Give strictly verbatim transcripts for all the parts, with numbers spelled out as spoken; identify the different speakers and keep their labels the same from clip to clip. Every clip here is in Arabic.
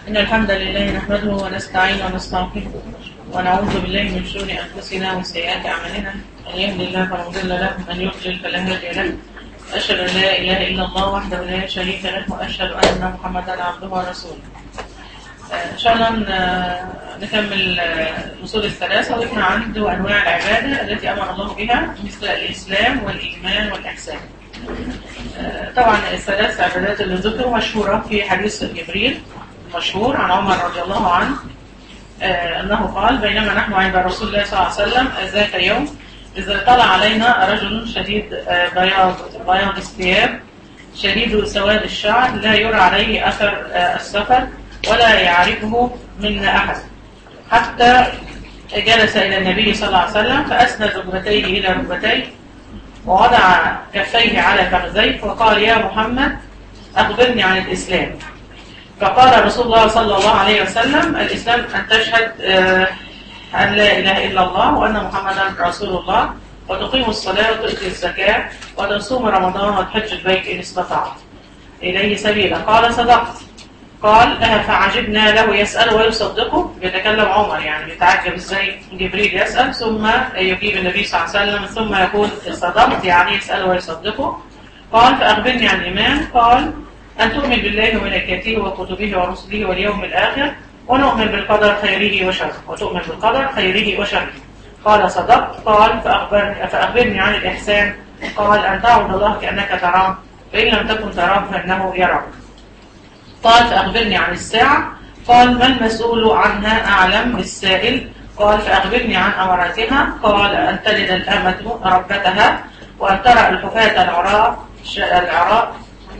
Speaker 1: إن الحمد لله نحمده ونستعينه ونستغفره ونعوذ بالله من شرور أنفسنا وسيئات أعمالنا. من يهد الله فلا مضل له ومن يضلل فلا هادي له. أشهد أن لا إله إلا الله وحده لا شريك له وأشهد أن محمدا عبده ورسوله. إن شاء الله نكمل الأصول الثلاثة وإحنا عند أنواع العبادة التي أمر الله بها مثل الإسلام والإيمان والإحسان. طبعا الثلاث عبادات اللي ذكروا مشهورة في حديث جبريل مشهور عن عمر رضي الله عنه أنه قال: بينما نحن عند رسول الله صلى الله عليه وسلم ذات يوم إذا طلع علينا رجل شديد بياض بياض الثياب شديد سواد الشعر لا يرى عليه أثر السفر ولا يعرفه منا أحد، حتى جلس إلى النبي صلى الله عليه وسلم فأسند ركبتيه إلى ركبتيه ووضع كفيه على فخذيه وقال: يا محمد أخبرني عن الإسلام. فقال رسول الله صلى الله عليه وسلم: الإسلام أن تشهد أن لا إله إلا الله وأن محمدا رسول الله وتقيم الصلاة وتؤتي الزكاة وتصوم رمضان وتحج البيت إن استطعت إليه سبيلا. قال: صدقت. قال: فعجبنا له يسأل ويصدقه. بيتكلم عمر يعني بيتعجب ازاي جبريل يسأل ثم يجيب النبي صلى الله عليه وسلم ثم يقول صدقت يعني يسأل ويصدقه. قال: فأخبرني عن الإيمان. قال: أن تؤمن بالله وملائكته وكتبه ورسله واليوم الآخر ونؤمن بالقدر خيره وشره وتؤمن بالقدر خيره وشره. قال: صدقت. قال: فأخبرني, فأخبرني عن الإحسان. قال: أن تعبد الله كأنك تراه فإن لم تكن تراه فإنه يراك. قال: فأخبرني عن الساعة. قال: ما المسؤول عنها أعلم من السائل. قال: فأخبرني عن أمراتها. قال: أن تلد الأمة ربتها وأن ترى الحفاة العراء العراء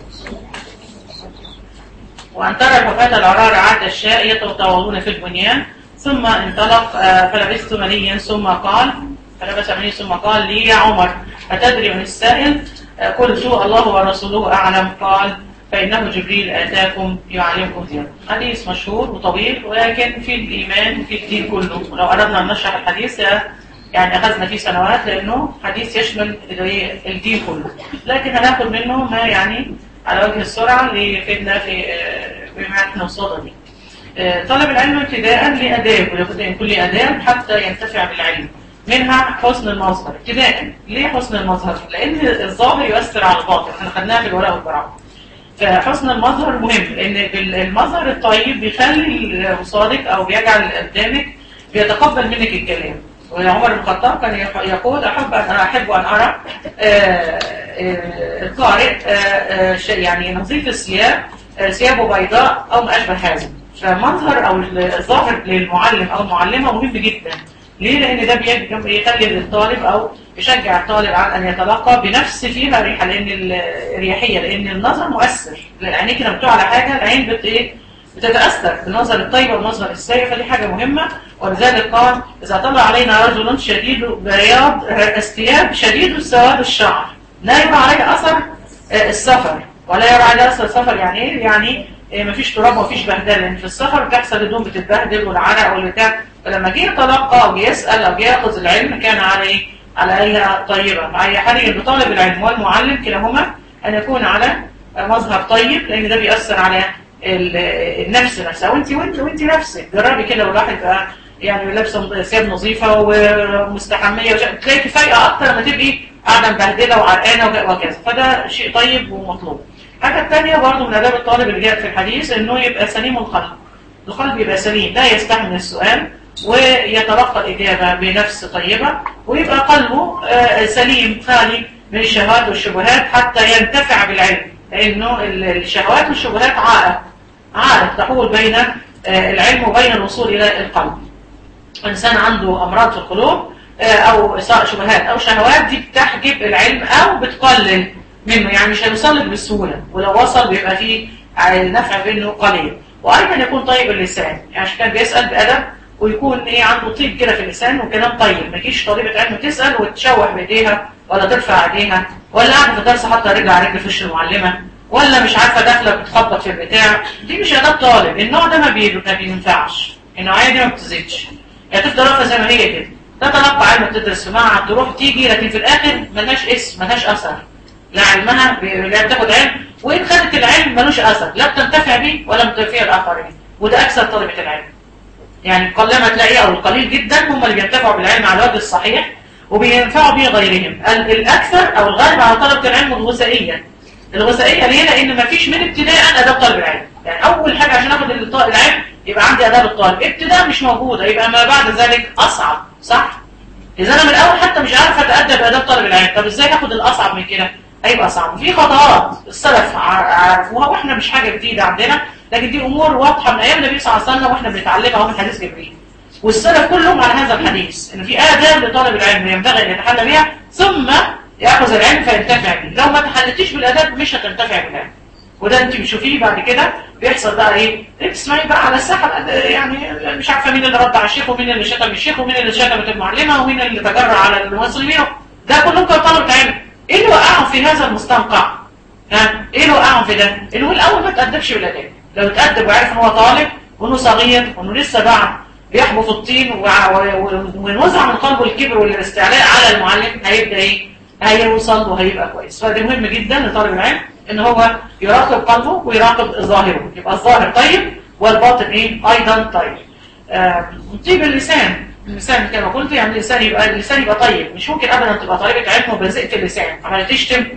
Speaker 1: وأن ترى الحفاة العراء رعاة الشاء يتطاولون في البنيان. ثم انطلق فلبثت مليا ثم قال فلبث مليا ثم قال لي: يا عمر أتدري من السائل؟ قلت: الله ورسوله أعلم. قال: فإنه جبريل آتاكم يعلمكم دينكم. حديث مشهور وطويل ولكن في الإيمان في الدين كله. لو أردنا أن نشرح الحديث يعني أخذنا فيه سنوات لأنه حديث يشمل الدين كله، لكن هناخد منه ما يعني على وجه السرعة ليفيدنا في بما احنا وصلنا دي. طلب العلم ابتداء لأداب ولابد أن يكون له أداب حتى ينتفع بالعلم. منها حسن المظهر ابتداء. ليه حسن المظهر؟ لأن الظاهر يؤثر على الباطن، احنا خدناها في الوراء والبراءة. فحسن المظهر مهم لأن المظهر الطيب بيخلي الصادق أو بيجعل قدامك بيتقبل منك الكلام. وعمر بن الخطاب كان يقول: أحب أن أحب أن أرى القارئ يعني نظيف الثياب ثيابه بيضاء أو ما أشبه هذا. فمظهر أو الظاهر للمعلم أو المعلمة مهم جدا. ليه؟ لأن ده بيخلي الطالب أو يشجع الطالب على أن يتلقى بنفس فيها ريحة، لأن الرياحية لأن النظر مؤثر. عينيك لما بتقع على حاجة العين بت إيه؟ بتتأثر بالنظر الطيب والنظر السيء، فدي حاجة مهمة. ولذلك قال: إذا طلع علينا رجل شديد بياض الثياب شديد سواد الشعر لا يرى عليه أثر السفر ولا يرى عليه أثر السفر. يعني إيه؟ يعني إيه؟ مفيش تراب ومفيش بهدله، لأن في السفر بتحصل الهدوم بتتبهدل والعرق والبتاع. فلما جه يتلقى أو يسأل أو يأخذ العلم كان على إيه؟ على أي طيبة. على حري بطالب العلم والمعلم كلاهما أن يكون على مظهر طيب، لأن ده بيأثر على النفس نفسها. وانت وانت وانت نفسك جربي كده، والواحد بقى يعني لابسه ثياب نظيفه ومستحميه تلاقي كفايه اكتر لما تبقي قاعده مبهدله وعرقانه وكذا. فده شيء طيب ومطلوب. الحاجه الثانيه برضه من اداب الطالب اللي جاء في الحديث انه يبقى سليم القلب. القلب يبقى سليم لا يستحمل السؤال ويتلقى الاجابه بنفس طيبه، ويبقى قلبه سليم خالي من الشهوات والشبهات حتى ينتفع بالعلم، لانه الشهوات والشبهات عائق عائق تحول بين العلم وبين الوصول الى القلب. الانسان عنده امراض في القلوب او شبهات او شهوات، دي بتحجب العلم او بتقلل منه، يعني مش هيوصل لك بسهوله، ولو وصل بيبقى فيه نفع منه قليل. وايضا يكون طيب اللسان، يعني عشان كان بيسال بادب ويكون ايه عنده طيب كده في اللسان وكلام طيب. ما تجيش طالبه علم تسال وتشوح بايديها ولا ترفع ايديها ولا قاعده في الدرس حاطه رجل على رجل في وش المعلمه ولا مش عارفه داخله بتخبط في البتاع. دي مش اداب طالب. النوع ده ما بينفعش، النوعيه دي ما بتزيدش، هي تفضل واقفه زي ما هي كده. ده تلقى علم بتدرس في معهد تروح تيجي، لكن في الاخر ملهاش اسم ملهاش اثر. لا علمها لا بتاخد علم، وان خدت العلم ملوش اثر، لا بتنتفع بيه ولا بتنتفع الاخرين. وده اكثر طلبه العلم. يعني قلما تلاقيه او القليل جدا هم اللي بينتفعوا بالعلم على الوجه الصحيح وبينفعوا به غيرهم. الاكثر او الغالب على طلبه العلم الغثائيه. الغثائيه ليه؟ لان ما فيش من ابتداء اداب طالب العلم. يعني اول حاجه عشان اخد العلم يبقى عندي اداب الطالب، ابتداء مش موجوده، يبقى ما بعد ذلك اصعب. صح؟ اذا انا من الاول حتى مش عارف اتادب اداب طالب العلم، طب ازاي اخد الاصعب من كده؟ هيبقى صعب. في خطوات السلف عرفوها واحنا مش حاجه جديده عندنا، لكن دي امور واضحه من ايام النبي صلى الله عليه وسلم واحنا بنتعلمها من حديث جبريل. والسلف كلهم على هذا الحديث ان في آداب لطالب العلم ينبغي ان يتحلى بها ثم ياخذ العلم فينتفع به. لو ما تحلتيش بالآداب مش هتنتفع بالعلم. وده انت بتشوفيه بعد كده بيحصل بقى ايه؟ تسمعي بقى على الساحه يعني مش عارفه مين اللي رد على الشيخ ومين اللي شتم الشيخ ومين اللي شتمت المعلمه ومين اللي تجرأ على المسلمين. ده كلهم كانوا طلبة علم. ايه اللي وقعهم في هذا المستنقع؟ ها؟ ايه اللي وقعهم في ده؟ انه الاول ما تأدبش بالآداب. لو تأدب وعرف ان هو طالب وانه صغير وانه لسه بعد بيحبو في الطين وينوزع من قلبه الكبر والاستعلاء على المعلم، هيبدا ايه؟ هيوصل وهيبقى كويس. فده مهم جدا لطالب العلم ان هو يراقب قلبه ويراقب ظاهره، يبقى الظاهر طيب والباطن ايه؟ ايضا طيب. آه طيب اللسان، اللسان كما قلت يعني اللسان يبقى اللسان يبقى طيب. مش ممكن ابدا تبقى طالبة علم وبذئت اللسان، عمال تشتم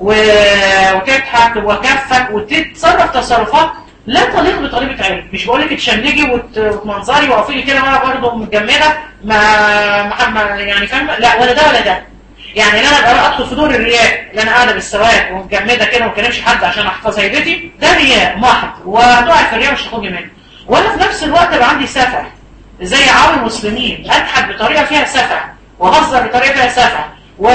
Speaker 1: وتضحك وكفك وتتصرف تصرفات لا تليق بطالبة علم. مش بقول لك تشنجي وتمنظري وقفي كده وانا برضه متجمده ما محمد يعني فاهمه؟ لا، ولا ده ولا ده. يعني ان انا ابقى ادخل في دور الرياء اللي انا قاعده بالسواد ومتجمده كده وما بكلمش حد عشان احفظ هيبتي، ده رياء محض وهتقعي في الرياء مش هتخرجي منه. وانا في نفس الوقت ابقى عندي سفه زي عوام المسلمين، اضحك بطريقه فيها سفه واهزر بطريقه فيها سفه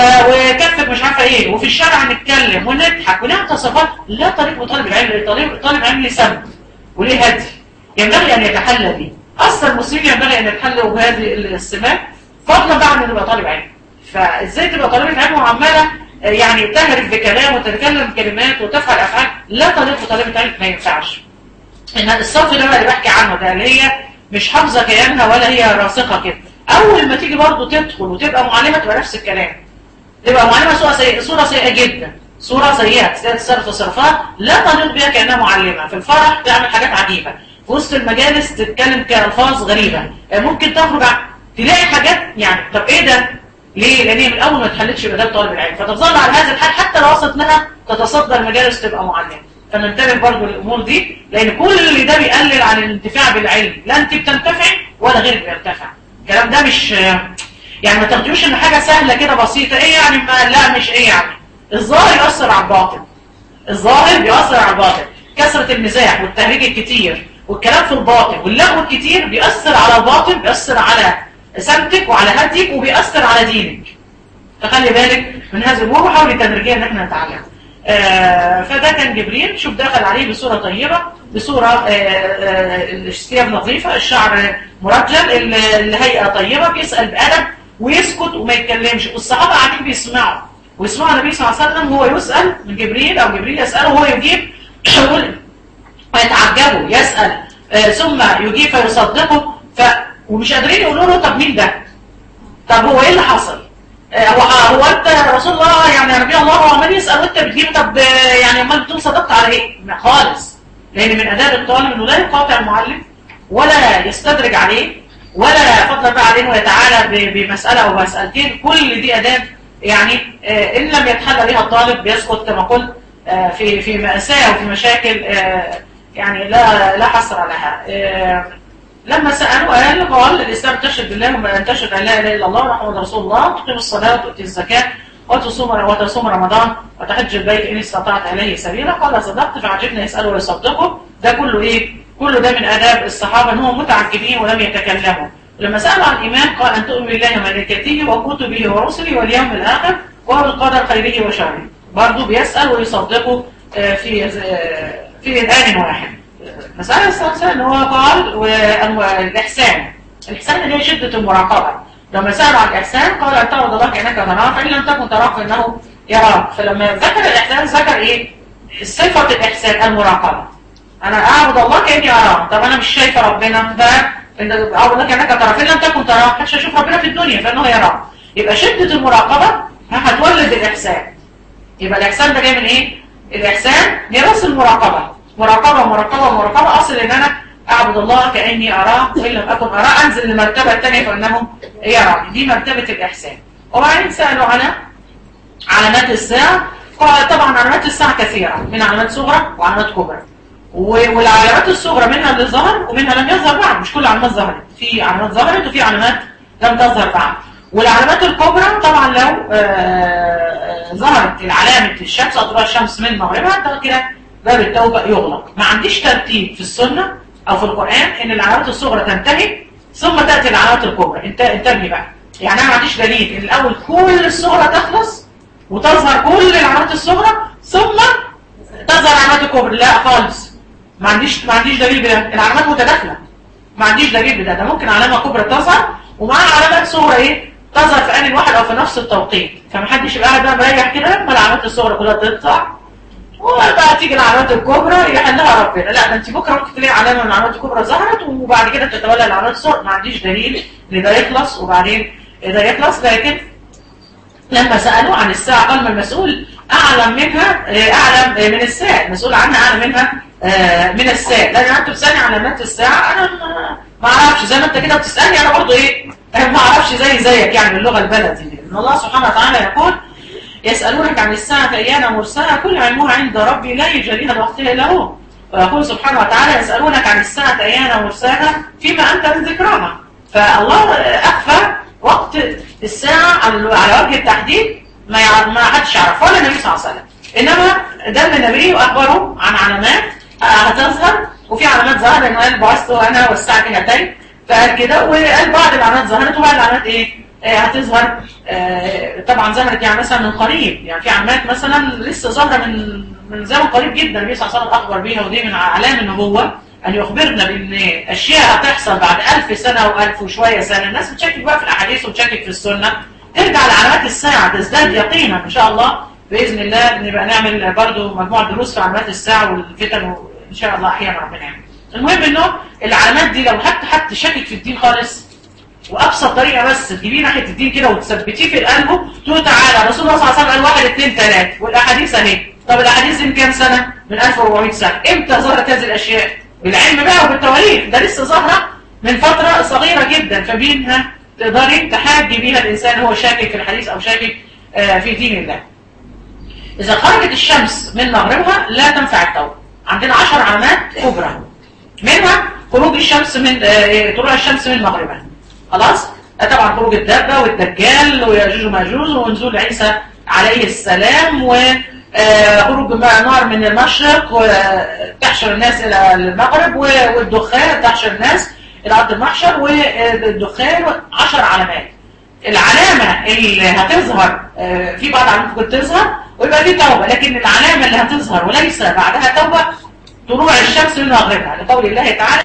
Speaker 1: وكفك مش عارفه ايه، وفي الشارع نتكلم ونضحك ونعمل تصرفات لا طريق بطالب العلم. طالب طالب علم ليه سمت وليه هدي ينبغي ان يتحلى به. اصلا المسلمين ينبغي ان يتحلوا بهذه السمات فضلا بقى عن انه يبقى طالب علم. فازاي تبقى طالبة علم وعماله يعني تهرف بكلام وتتكلم كلمات وتفعل افعال لا تليق بطالبة علم؟ ما ينفعش. ان الصف ده اللي بحكي عنه ده اللي هي مش حافظه كيانها ولا هي راسخه كده، اول ما تيجي برضه تدخل وتبقى معلمه تبقى نفس الكلام. تبقى معلمه صوره سيئه، صوره سيئه جدا، صوره سيئه، تصرف تصرفات لا تليق بها كانها معلمه. في الفرح تعمل حاجات عجيبه، في وسط المجالس تتكلم كالفاظ غريبه، ممكن تخرج تلاقي حاجات يعني طب ايه ده؟ ليه؟ لان هي من الاول ما اتحلتش باداب طالب العلم، فتظل على هذا الحال حتى لو وصلت لها تتصدى المجالس تبقى معلمه. فننتبه برضه للامور دي، لان كل ده بيقلل عن الانتفاع بالعلم. لا انت بتنتفع ولا غيرك بينتفع. الكلام ده مش يعني ما تاخدوش ان حاجه سهله كده بسيطه. ايه يعني؟ ما لا مش ايه يعني. الظاهر يؤثر على الباطن، الظاهر بيؤثر على الباطن. كثره المزاح والتهريج الكتير والكلام في الباطن واللغو الكتير بيأثر على الباطن، بيأثر على سمتك وعلى هديك وبيأثر على دينك. فخلي بالك من هذه الامور وحاولي تدريجيا ان احنا نتعلم. آه فده كان جبريل. شوف دخل عليه بصوره طيبه، بصوره آه آه الثياب نظيفه، الشعر مرجل، الهيئه طيبه، بيسال بادب ويسكت وما يتكلمش. والصحابه قاعدين بيسمعوا ويسمعوا النبي صلى الله عليه وسلم وهو يسال من جبريل او جبريل يساله وهو يجيب ويتعجبوا. يسال آه ثم يجيب فيصدقه ف ومش قادرين يقولوا له طب مين ده؟ طب هو ايه اللي حصل؟ هو هو انت يا رسول الله يعني يا نبي الله هو عمال يسال وانت بتجيب طب يعني امال بتقول صدقت على ايه؟ خالص. لان من اداب الطالب انه لا يقاطع المعلم ولا يستدرج عليه ولا فضلا بقى عليه ويتعالى بمساله او مسالتين. كل دي اداب يعني ان لم يتحلى بها الطالب بيسقط كما قلت في في مأساة وفي مشاكل يعني لا لا حصر لها. لما سألوا قال قال الإسلام تشهد بالله وما تشهد أن لا إله إلا الله محمد رسول الله، تقيم الصلاة وتؤتي الزكاة وتصوم وتصوم رمضان وتحج البيت إن استطعت إليه سبيلا. قال صدقت. فعجبنا يسألوا ويصدقوا. ده كله إيه؟ كله ده من آداب الصحابة أنهم متعجبين ولم يتكلموا. لما سألوا عن الإيمان قال أن تؤمن بالله وملائكته وكتبه ورسله واليوم الآخر وبالقدر خيره وشره. برضه بيسأل ويصدقوا في في الآن واحد. مسألة الثالثة ان هو قال والإحسان. الإحسان اللي هي شدة المراقبة. لما سألوا عن الإحسان قال أن تعبد الله كأنك تراه فإن لم تكن تراه فإنه يراك. فلما ذكر الإحسان ذكر إيه؟ صفة الإحسان المراقبة. أنا أعبد الله كأني أراه. طب أنا مش شايفة ربنا فإن أعبد الله كأنك تراه فإن لم تكن تراه مش هشوف ربنا في الدنيا فإنه يراك. يبقى شدة المراقبة هتولد الإحسان. يبقى الإحسان ده جاي من إيه؟ الإحسان ميراث المراقبة. مراقبة مراقبة مراقبة. أصل إن أنا اعبد الله كاني اراه وان لم اكن اراه، انزل للمرتبه الثانيه فانه يراني. دي مرتبه الاحسان. وبعدين سالوا على علامات الساعه. قال طبعا علامات الساعه كثيره، من علامات صغرى وعلامات كبرى. والعلامات الصغرى منها اللي ظهر ومنها لم يظهر بعد، مش كل العلامات ظهرت، في علامات ظهرت وفي علامات لم تظهر بعد. والعلامات الكبرى طبعا لو آه ظهرت العلامه الشمس او طلوع الشمس من مغربها كده باب التوبه يغلق. ما عنديش ترتيب في السنه او في القران ان العلامات الصغرى تنتهي ثم تاتي العلامات الكبرى. انت انتبهي بقى، يعني انا ما عنديش دليل ان الاول كل الصغرى تخلص وتظهر كل العلامات الصغرى ثم تظهر العلامات الكبرى، لا خالص. ما عنديش ما عنديش دليل بده، العلامات متداخله. ما عنديش دليل بده، ده ممكن علامه كبرى تظهر ومعها علامات صغرى ايه تظهر في ان واحد او في نفس التوقيت. فما حدش يبقى قاعد بقى مريح كده لما العلامات الصغرى كلها تطلع وبقى تيجي العلامات الكبرى يحلها ربنا. لا، ده انت بكره ممكن تلاقي علامه من العلامات الكبرى ظهرت وبعد كده تتولى العلامات الصغرى. ما عنديش دليل ان ده يخلص وبعدين ده يخلص. لكن لما سالوه عن الساعه قال ما المسؤول اعلم منها اعلم من الساعه، المسؤول عنها اعلم منها من الساعه. لان انت بتسالني علامات الساعه انا ما اعرفش، زي ما انت كده بتسالني انا برضه ايه ما اعرفش زي زيك يعني باللغه البلدي. ان الله سبحانه وتعالى يقول يسالونك عن الساعه ايان مرساها كل علمها عند ربي لا يجريها لوقتها الا هو. ويقول سبحانه وتعالى يسالونك عن الساعه ايان مرساها فيما انت من ذكراها. فالله اخفى وقت الساعه على وجه التحديد، ما ما حدش يعرف ولا النبي صلى الله عليه وسلم. انما دل النبي واخبره عن علامات هتظهر، وفي علامات ظهرت انه قال بعثت انا والساعه هاتين، فقال كده. وقال بعض العلامات ظهرت وبعض العلامات ايه آه هتظهر. آه طبعا ظهرت يعني مثلا من قريب، يعني في علامات مثلا لسه ظاهره من من زمن قريب جدا النبي صلى الله عليه وسلم اخبر بيها، ودي من اعلام النبوه ان يخبرنا بان اشياء هتحصل بعد ألف سنه والف وشويه سنه. الناس بتشكك بقى في الاحاديث وتشكك في السنه، ترجع لعلامات الساعه تزداد يقينا ان شاء الله باذن الله. نبقى نعمل برضو مجموعه دروس في علامات الساعه والفتن ان شاء الله احيانا ربنا يعمل. المهم انه العلامات دي لو حتى حد شاكك في الدين خالص، وابسط طريقه بس تجيبيه ناحيه الدين كده وتثبتيه في قلبه، تقول تعالى رسول الله صلى الله عليه وسلم قال واحد اثنين ثلاثه والاحاديث اهي. طب الاحاديث دي من كام سنه؟ من ألف وأربعمائة سنه. امتى ظهرت هذه الاشياء؟ بالعلم بقى وبالتواريخ، ده لسه ظاهره من فتره صغيره جدا. فبينها تقدري تحاجي بيها الانسان هو شاكك في الحديث او شاكك آه في دين الله. اذا خرجت الشمس من مغربها لا تنفع التوبه. عندنا عشر علامات كبرى، منها خروج الشمس من آه طلوع الشمس من مغربها. خلاص؟ طبعا خروج الدابه والدجال وياجوج وماجوج ونزول عيسى عليه السلام، وخروج نار من المشرق وتحشر الناس الى المغرب، والدخان تحشر الناس الى ارض المحشر، والدخان. عشر علامات. العلامه اللي هتظهر في بعض العلامات ممكن تظهر ويبقى في توبه، لكن العلامه اللي هتظهر وليس بعدها توبه طلوع الشمس من مغربها، لقول الله تعالى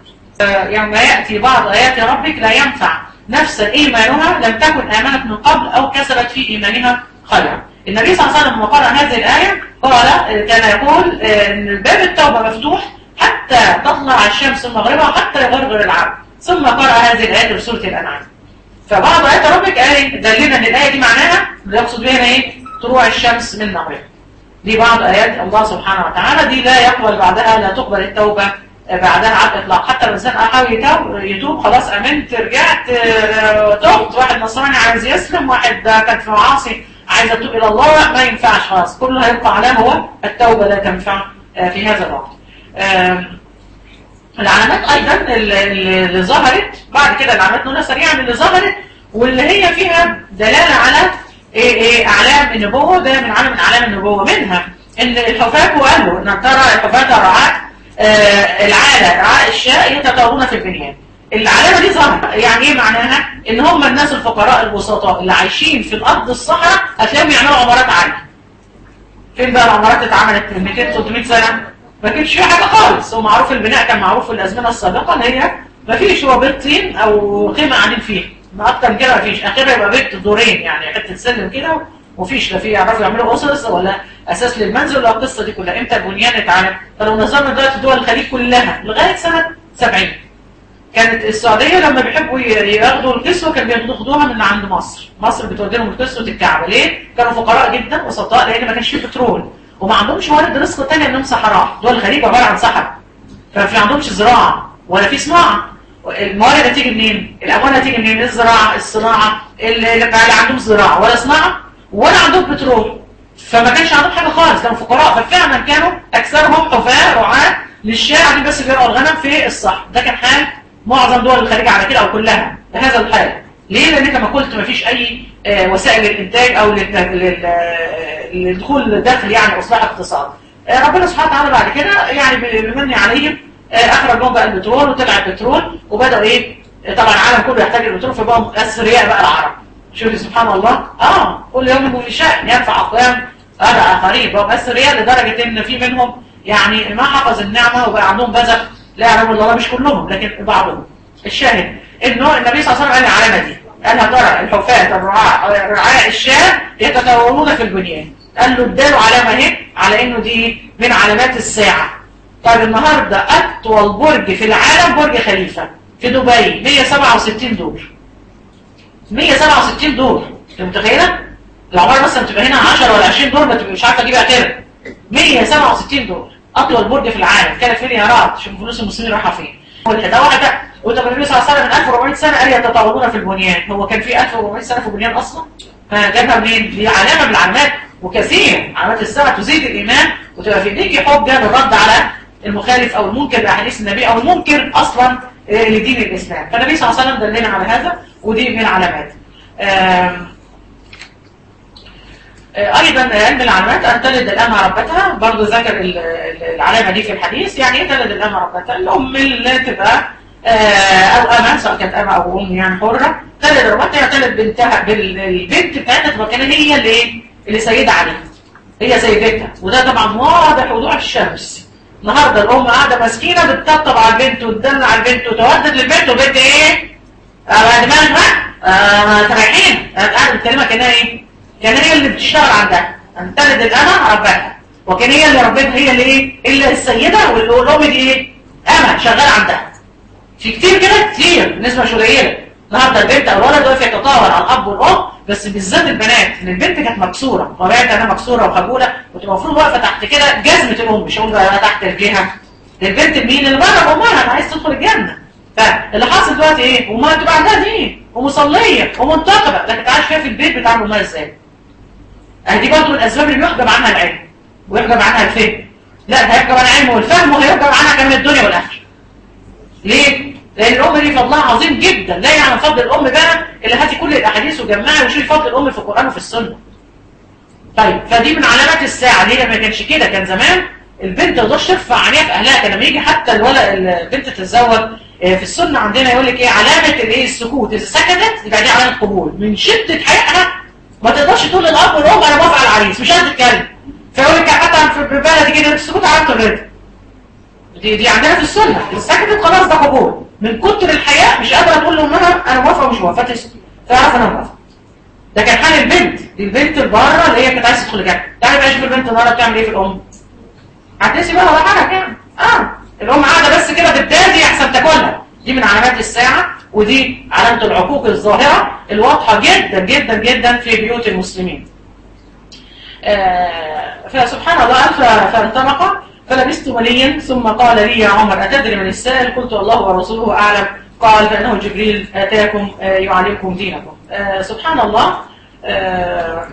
Speaker 1: يوم يأتي بعض آيات ربك لا ينفع نفسا إيمانها لم تكن آمنت من قبل أو كسبت في إيمانها خيرا. النبي صلى الله عليه وسلم لما قرأ هذه الآية قال كان يقول إن باب التوبة مفتوح حتى تطلع الشمس من مغربها حتى يغرغر العبد، ثم قرأ هذه الآية في سورة الأنعام. فبعض آيات ربك آية دلنا إن الآية دي معناها اللي يقصد بها إيه؟ طلوع الشمس من مغربها. دي بعض آيات الله سبحانه وتعالى، دي لا يقبل بعدها، لا تقبل التوبة بعدها على الاطلاق. حتى لو الانسان حاول يتوب يتوب خلاص امنت رجعت تبت، واحد نصراني عايز يسلم، واحد كان في معاصي عايز يتوب الى الله، ما ينفعش خلاص. كله هيبقى علامه هو التوبه لا تنفع في هذا الوقت. العلامات ايضا اللي ظهرت بعد كده، العلامات نقولها سريعا اللي ظهرت واللي هي فيها دلاله على ايه ايه اعلام النبوه. ده من علم من اعلام النبوه، منها ان الحفاة وقالوا ان ترى الحفاة رعاة آه العالة رعاء الشاء يتطورون في البنيان. العلامة دي ظهر يعني ايه معناها؟ ان هم الناس الفقراء البسطاء اللي عايشين في الارض الصحراء هتلاقيهم يعملوا عمارات عالية. فين بقى العمارات اتعملت مئتين ثلاثمائة سنة؟ ما كانش في حاجة خالص. هو معروف البناء كان معروف في الازمنة السابقة ان هي ما فيش، هو بيت طين او خيمة قاعدين فيها، ما اكتر من كده ما فيش. اخرها يبقى بيت دورين يعني حتة سلم كده ومفيش، لا في يعرفوا يعملوا اسس ولا اساس للمنزل ولا القصه دي كلها. امتى البنيان اتعمل؟ فلو نظرنا دلوقتي دول الخليج كلها لغايه سنه سبعين كانت السعوديه لما بيحبوا ياخدوا الكسوه كانوا بياخدوها من عند مصر. مصر بتودي لهم كسوه الكعبه. ليه؟ كانوا فقراء جدا وسطاء، لان ما كانش فيه بترول وما عندهمش موارد رزق ثانيه انهم صحراء. دول الخليج عباره عن صحراء، فما عندهمش زراعه، ولا في صناعه. الموارد هتيجي منين؟ الاموال هتيجي منين؟ الزراعه، الصناعه، اللي اللي عندهم زراعه ولا صناعه ولا عندهم بترول، فما كانش عندهم حاجه خالص، كانوا فقراء. ففعلا كانوا اكثرهم حفاة رعاة للشارع، قاعدين بس بيرعوا الغنم في الصحراء. ده كان حال معظم دول الخليج على كده او كلها بهذا الحال. ليه؟ لان كما قلت ما فيش اي آه وسائل للانتاج او للدخول دخل يعني اصلاح اقتصاد. آه ربنا سبحانه وتعالى بعد كده يعني بمن عليهم آه اخرج لهم بقى البترول وطلع البترول وبداوا ايه، طبعا العالم كله يحتاج البترول فبقوا اثرياء بقى العرب. شوفي سبحان الله، اه كل يوم في شأن يرفع اقوام هذا اخرين، بقوا اثرياء لدرجه ان في منهم يعني ما حفظ النعمه وبقى عندهم بذخ لا يعلم الله، مش كلهم لكن بعضهم. الشاهد انه النبي صلى الله عليه وسلم قال العلامه دي، قالها ترى الحفاة الرعاع رعاع الشاه يتطاولون في البنيان، قال له اداله علامه اهي على انه دي من علامات الساعه. طيب النهارده اطول برج في العالم برج خليفه في دبي مية وسبعة وستين دور، مية وسبعة وستين دور. انت متخيله؟ العماره مثلا تبقى هنا عشرة ولا عشرين دور ما تبقى مش عارفه تجيب اخرها. مية وسبعة وستين دور اطول برج في العالم، كانت مليارات. شوف فلوس المسلمين رايحه فين. ده واحده. وده النبي صلى الله عليه وسلم من ألف وأربعمائة سنه قال يتطاولون في البنيان، هو كان في ألف وأربعمائة سنه في البنيان اصلا؟ فجابها منين؟ دي علامه من العلامات، وكثير علامات الساعه تزيد الايمان وتبقى في ايديكي حجه بالرد على المخالف او المنكر لاحاديث النبي او المنكر اصلا لدين الاسلام. فالنبي صلى الله عليه وسلم دلنا على هذا ودي من العلامات. ايضا علم العلامات ان تلد الامه ربتها، برضه ذكر العلامه دي في الحديث. يعني ايه تلد الامه ربتها؟ الام اللي تبقى او امه سواء كانت امه او ام يعني حره، تلد ربتها تلد بنتها، بالبنت بتاعتها تبقى كان هي اللي ايه اللي سيده عليها، هي سيدتها. وده طبعا واضح وضوح الشمس. النهارده الام قاعده مسكينه بتطبطب على البنت وتدلع البنت وتودد للبنت، والبنت ايه؟ بعد دماغك بقى تريحين قاعده بتكلمها كانها ايه؟ كان هي اللي بتشتغل عندها، ان تلد الامه ربتها، وكان هي اللي ربتها، هي اللي ايه؟ الا السيده، والام دي ايه؟ امه شغاله عندها. في كتير كده كتير بالنسبه مش قليله. النهارده البنت او الولد واقف يتطاول على الاب والام، بس بالذات البنات ان البنت كانت مكسوره، طبيعتها انها مكسوره وخجوله، وتبقى المفروض واقفه تحت كده جزمه الام، مش هقول بقى تحت رجليها. البنت مين اللي بره امها؟ انا عايز تدخل الجنه. فاللي حاصل دلوقتي ايه؟ امها تبقى عندها دين ومصليه ومنتقبه، لكن تعالش فيها في البيت بتعمل امها ازاي؟ دي برضه من الاسباب اللي يحجب عنها العلم ويحجب عنها الفهم. لا ده هيحجب عنها العلم والفهم، وهيحجب عنها كمان الدنيا والاخره. ليه؟ لان الام دي فضلها عظيم جدا، لا يعني فضل الام بقى اللي هاتي كل الاحاديث وجمعي وشوفي فضل الام في القران وفي السنه. طيب فدي من علامات الساعه. ليه؟ ما كانش كده، كان زمان البنت ما تقدرش ترفع عينيها في اهلها. كان لما يجي حتى الولد البنت تتزوج في السنه عندنا يقول لك ايه؟ علامه الايه؟ السكوت. اذا سكتت يبقى دي علامه قبول. من شده حقها ما تقدرش تقول للاب والام انا موافقه على العريس، مش قادره تتكلم. فيقول لك حتى في بلدي كده السكوت علامه الرضا. دي دي عندنا في السنه، اذا سكتت خلاص ده قبول. من كتر الحياء مش قادره تقول لامها انا موافقه ومش موافقه، تعرف انا موافقه. ده كان حال البنت، دي البنت الباره اللي هي كانت عايزه تدخل الجنه. تعالي بقى شوف البنت النهارده بتعمل ايه في الام. هتنسي بقى ولا حاجه كده. اه الام قاعده بس كده بتدادي احسن تاكلها. دي من علامات الساعه، ودي علامه العقوق الظاهره الواضحه جدا جدا جدا في بيوت المسلمين. آه فسبحان الله فانطلق فلبست مليا ثم قال لي يا عمر أتدري من السائل؟ قلت الله ورسوله أعلم. قال فإنه جبريل آتاكم آه يعلمكم دينكم. آه سبحان الله. آه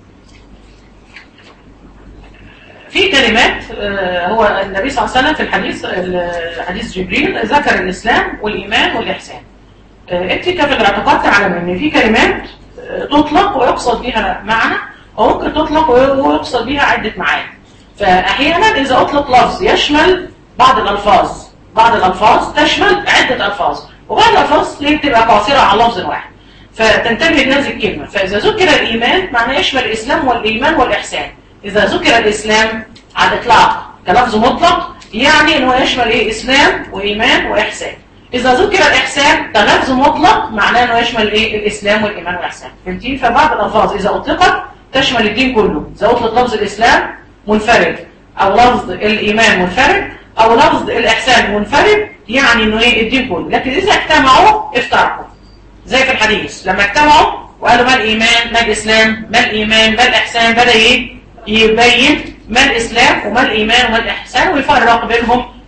Speaker 1: في كلمات آه هو النبي صلى الله عليه وسلم في الحديث حديث جبريل ذكر الإسلام والإيمان والإحسان. آه انت كفي الاعتقاد تعلم ان في كلمات آه تطلق ويقصد بها معنى، أو ممكن تطلق ويقصد بها عدة معاني. فأحيانا إذا أطلق لفظ يشمل بعض الألفاظ، بعض الألفاظ تشمل عدة ألفاظ، وبعض الألفاظ اللي بتبقى قاصرة على لفظ واحد. فتنتبه لهذه الكلمة. فإذا ذكر الإيمان معناه يشمل الإسلام والإيمان والإحسان. إذا ذكر الإسلام على الإطلاق كلفظ مطلق يعني إنه يشمل إيه؟ إسلام وإيمان وإحسان. إذا ذكر الإحسان كلفظ مطلق معناه إنه يشمل إيه؟ الإسلام والإيمان والإحسان. فهمتين؟ فبعض الألفاظ إذا أطلقت تشمل الدين كله. إذا أطلق لفظ الإسلام منفرد، أو لفظ الإيمان منفرد، أو لفظ الإحسان منفرد، يعني إنه إيه؟ الدين كله. لكن إذا اجتمعوا افترقوا. زي في الحديث لما اجتمعوا وقالوا ما الإيمان ما الإسلام ما الإيمان ما الإحسان، بدأ إيه؟ يبين ما الإسلام وما الإيمان وما الإحسان ويفرق بينهم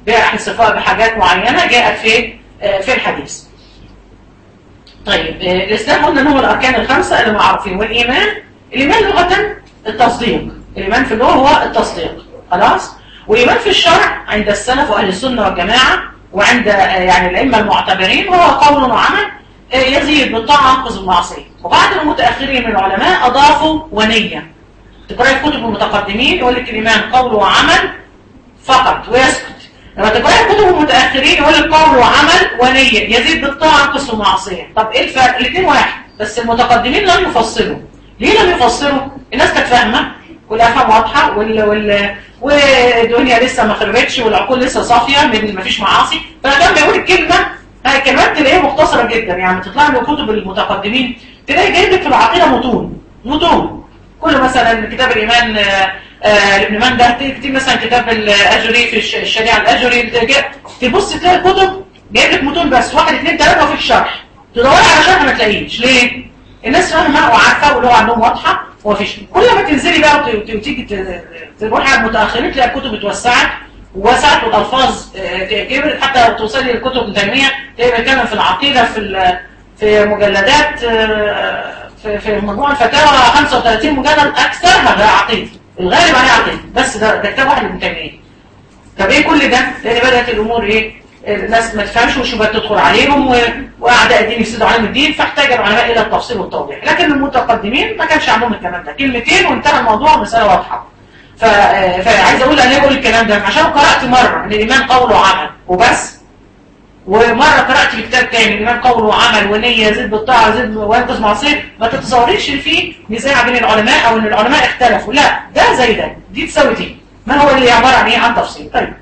Speaker 1: باحتفاء بحاجات معينة جاءت في في الحديث. طيب الإسلام قلنا ان هو الأركان الخمسة اللي معروفين. والإيمان، الإيمان لغة التصديق، الإيمان في اللغة هو التصديق خلاص. والإيمان في الشرع عند السلف وأهل السنة والجماعة وعند يعني الأئمة المعتبرين هو قول وعمل يزيد بالطاعة ينقص بالمعصية. وبعد المتأخرين من العلماء أضافوا ونية. تقرأي في كتب المتقدمين يقول لك الإيمان قول وعمل فقط ويسكت. لما تقرأي في كتب المتأخرين يقول لك قول وعمل ونية يزيد بالطاعة ينقص بالمعصية. طب إيه الفرق؟ الاثنين واحد، بس المتقدمين لم يفصلوا. ليه لم يفصلوا؟ الناس كانت فاهمة، كلها فاهمة واضحة، وال... وال... والدنيا لسه ما خربتش والعقول لسه صافية من ما فيش معاصي، فكان بيقول الكلمة هاي كلمات تلاقيها مختصرة جدا. يعني تطلع من كتب المتقدمين تلاقي جايب لك في العقيدة متون متون كل مثلا كتاب الإيمان لابن مندة، تكتب مثلا كتاب الأجري في الشريعة الأجري، تبص تلاقي الكتب جايب لك متون بس واحد اثنين ثلاثة وفي الشرح، تدوري على شرح ما تلاقيش. ليه؟ الناس فاهمة وعارفة واللغة عندهم واضحة ومفيش. كل ما تنزلي بقى وتيجي تروحي على المتأخرين تلاقي الكتب اتوسعت ووسعت والألفاظ كبرت، حتى لو توصلي للكتب ابن تيمية تلاقي بيتكلم في العقيدة في في مجلدات في في مجموع الفتاوى خمسة وثلاثين مجلد أكثرها غير عقيدة، الغالب عليه عقيدة، بس ده ده كتاب واحد ابن تيمية. طب ايه كل ده؟ لأن بدأت الأمور ايه؟ الناس ما تفهمش وشبهات تدخل عليهم و... واعداء الدين يفسدوا عليهم الدين، فاحتاج العلماء الى التفصيل والتوضيح. لكن المتقدمين ما كانش عندهم الكلام ده، كلمتين وانتهى الموضوع ومساله واضحه. ف... فعايز اقول انا اقول الكلام ده عشان قرات مره ان الايمان قول وعمل وبس، ومره قرات في كتاب تاني الايمان قول وعمل ونيه يزيد بالطاعه يزيد وينقص معصيه. ما تتصوريش ان في نزاع بين العلماء او ان العلماء اختلفوا، لا ده زي ده، دي تساوي دي، ما هو اللي عباره عن ايه؟ عن تفصيل. طيب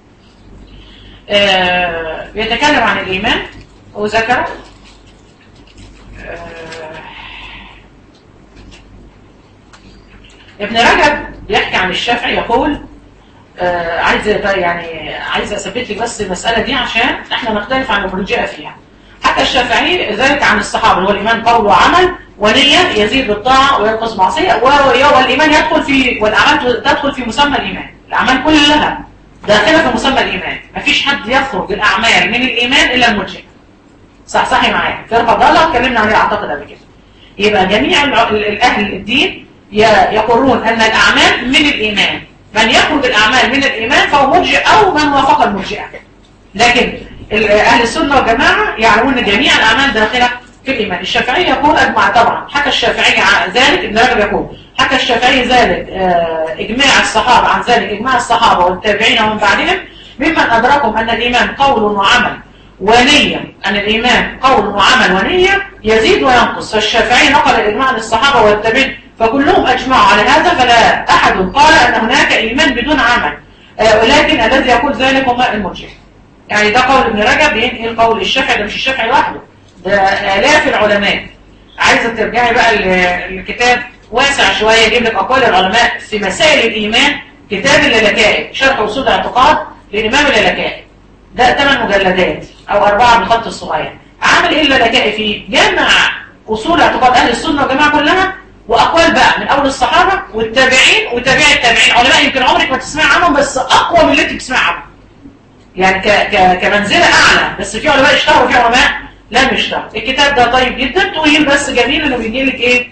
Speaker 1: آه يتكلم عن الإيمان وذكر آه ابن رجب بيحكي عن الشافعي يقول آه عايز يعني عايز اثبت لك بس المسألة دي عشان احنا نختلف عن المرجئة فيها. حتى الشافعي ذلك عن الصحابة هو الإيمان قول وعمل ونية يزيد بالطاعة وينقص معصية، والإيمان يدخل في والأعمال تدخل في مسمى الإيمان، الأعمال كلها داخله في مسمى الإيمان. مفيش حد يخرج الأعمال من الإيمان إلا المرجئة. صح صحي معايا فرقة ضالة اتكلمنا عليها أعتقد قبل كده. يبقى جميع الأهل الدين يقرون أن الأعمال من الإيمان، من يخرج الأعمال من الإيمان فهو مرجئ أو من وافق المرجئة. لكن أهل السنة والجماعة يعلمون أن جميع الأعمال داخلة في الإيمان. الشافعي يقول أجمع طبعا، حكى الشافعي ذلك، ابن رجب يقول حكى الشافعي ذلك إجماع الصحابة عن ذلك، إجماع الصحابة والتابعين ومن بعدهم ممن أدركهم أن الإيمان قول وعمل ونية، أن الإيمان قول وعمل ونية يزيد وينقص. فالشافعي نقل الإجماع للصحابة والتابعين فكلهم أجمعوا على هذا، فلا أحد قال أن هناك إيمان بدون عمل، ولكن الذي يقول ذلك هم المرجئة. يعني ده قول ابن رجب ينقل قول الشافعي، ده مش الشافعي لوحده، ده آلاف العلماء. عايزة ترجعي بقى الكتاب واسع شوية يجيب لك أقوال العلماء في مسائل الإيمان. كتاب اللالكائي شرح أصول الاعتقاد للإمام اللالكائي، ده ثمان مجلدات أو أربعة بالخط الصغير. عامل إيه اللالكائي فيه؟ جمع أصول اعتقاد أهل السنة والجماعة كلها وأقوال بقى من أول الصحابة والتابعين وتابعي التابعين، علماء يمكن عمرك ما تسمع عنهم بس أقوى من اللي أنت بتسمع عنهم، يعني ك ك كمنزلة أعلى. بس في علماء اشتهروا وفي علماء لم يشتهروا. الكتاب ده طيب جدا طويل بس جميل إنه بيجي لك إيه؟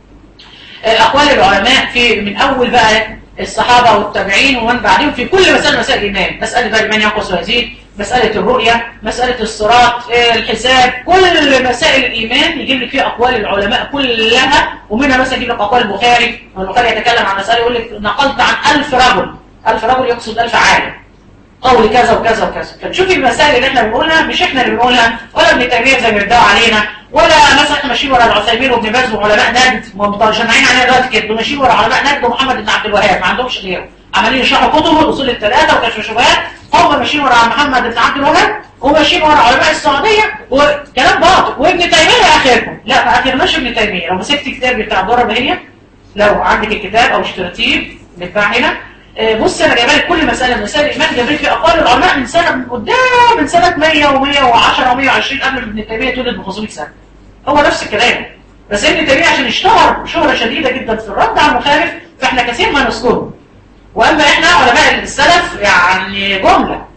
Speaker 1: أقوال العلماء في من أول بقى الصحابة والتابعين ومن بعدهم في كل مسألة مسائل الإيمان، مسألة بقى الإيمان ينقص ويزيد، مسألة الرؤية، مسألة الصراط، الحساب، كل مسائل الإيمان يجيب لك فيها أقوال العلماء كلها. ومنها مثلا يجيب لك أقوال البخاري، والبخاري يتكلم عن مسألة يقول لك نقلت عن ألف رجل، ألف رجل يقصد ألف عالم، قول كذا وكذا وكذا. فتشوفي المسائل اللي احنا بنقولها مش احنا اللي بنقولها ولا ابن تيمية زي ما بيدعوا علينا، ولا مثلا احنا ماشيين ورا العثيمين وابن باز وعلماء نجد ومتجمعين علينا دلوقتي كده، ماشيين ورا علماء نجد ومحمد بن عبد الوهاب ما عندهمش غيره، عمالين يشرحوا كتب الاصول الثلاثه وكشف الشبهات. هم ماشيين ورا محمد بن عبد الوهاب وماشيين ورا علماء السعوديه وكلام باطل. وابن تيميه اخركم، لا ما اخرناش ابن تيميه. لو مسكت كتاب بتاع الدوره البهيه، لو عندك الكتاب او اشتريتيه بتاع هنا، بص انا جايبه لك كل مساله من مسائل الايمان، جايبه لك في اقوال العلماء من سنه من قدام، من سنه مية ومية وعشرة ومية وعشرين قبل ابن تيميه تولد ب خمسمية سنه. هو نفس الكلام، بس ابن تيميه عشان اشتهر شهره شديده جدا في الرد على المخالف فاحنا كثير ما نذكره. واما احنا علماء السلف يعني جمله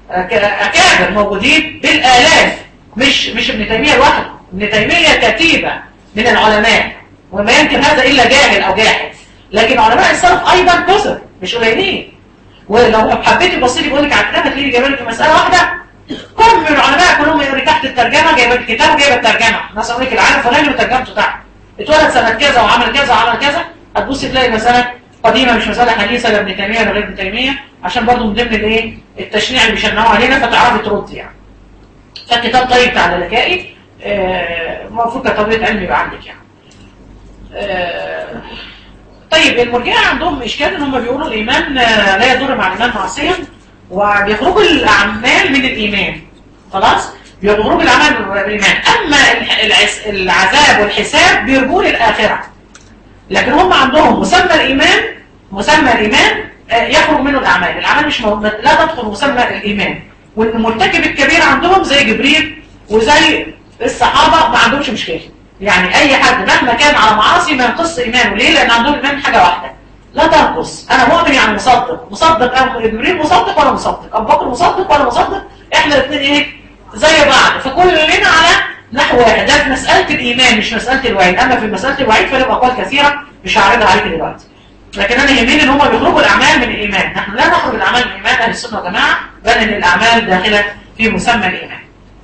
Speaker 1: اكابر موجودين بالالاف، مش مش ابن تيميه لوحده، ابن تيميه كتيبه من العلماء، وما يمكن هذا الا جاهل او جاحد، لكن علماء السلف ايضا كثر مش قليلين. ولو حبيتي تبصي بقول لك على الكتاب هتلاقي جايبه لك مساله واحده كل من العلماء كلهم يقروا تحت الترجمه، جايبه الكتاب وجايبه الترجمه، مثلا يقول لك العالم فلان وترجمته تحت، اتولد سنه كذا وعمل كذا وعمل كذا، هتبصي تلاقي مساله قديمه مش مساله حديثه لا ابن تيميه ولا غير ابن تيميه، عشان برضه من ضمن الايه التشنيع اللي بيشنعوا علينا فتعرفي تردي يعني. فالكتاب طيب بتاع اللالكائي المفروض كطبيعه علم يبقى عندك يعني. آه طيب المرجئه عندهم اشكال ان هم بيقولوا الايمان لا يضر مع الايمان معصيه، وبيخرجوا الاعمال من الايمان، خلاص بيخرجوا الاعمال من الايمان، اما العذاب والحساب بيرجوا للاخره. لكن هم عندهم مسمى الايمان، مسمى الايمان يخرج منه الاعمال، الاعمال مش م... لا تدخل مسمى الايمان، والمرتكب الكبير عندهم زي جبريل وزي الصحابه ما عندهمش مشكله، يعني اي حد مهما كان على معاصي ما ينقص ايمانه. ليه؟ لان عندهم ايمان حاجه واحده لا تنقص. انا مؤمن يعني مصدق، مصدق أو جبريل مصدق ولا مصدق، ابو بكر مصدق ولا مصدق، احنا الاثنين ايه زي بعض، فكلنا على نحو واحد. ده في مساله الايمان مش مساله الوعيد، اما في مساله الوعيد فله اقوال كثيره مش هعرضها عليك دلوقتي. لكن انا يهمني ان هم بيخرجوا الاعمال من الايمان، نحن لا نخرج الاعمال من الايمان اهل السنه والجماعه، بل ان الاعمال داخله في مسمى الايمان.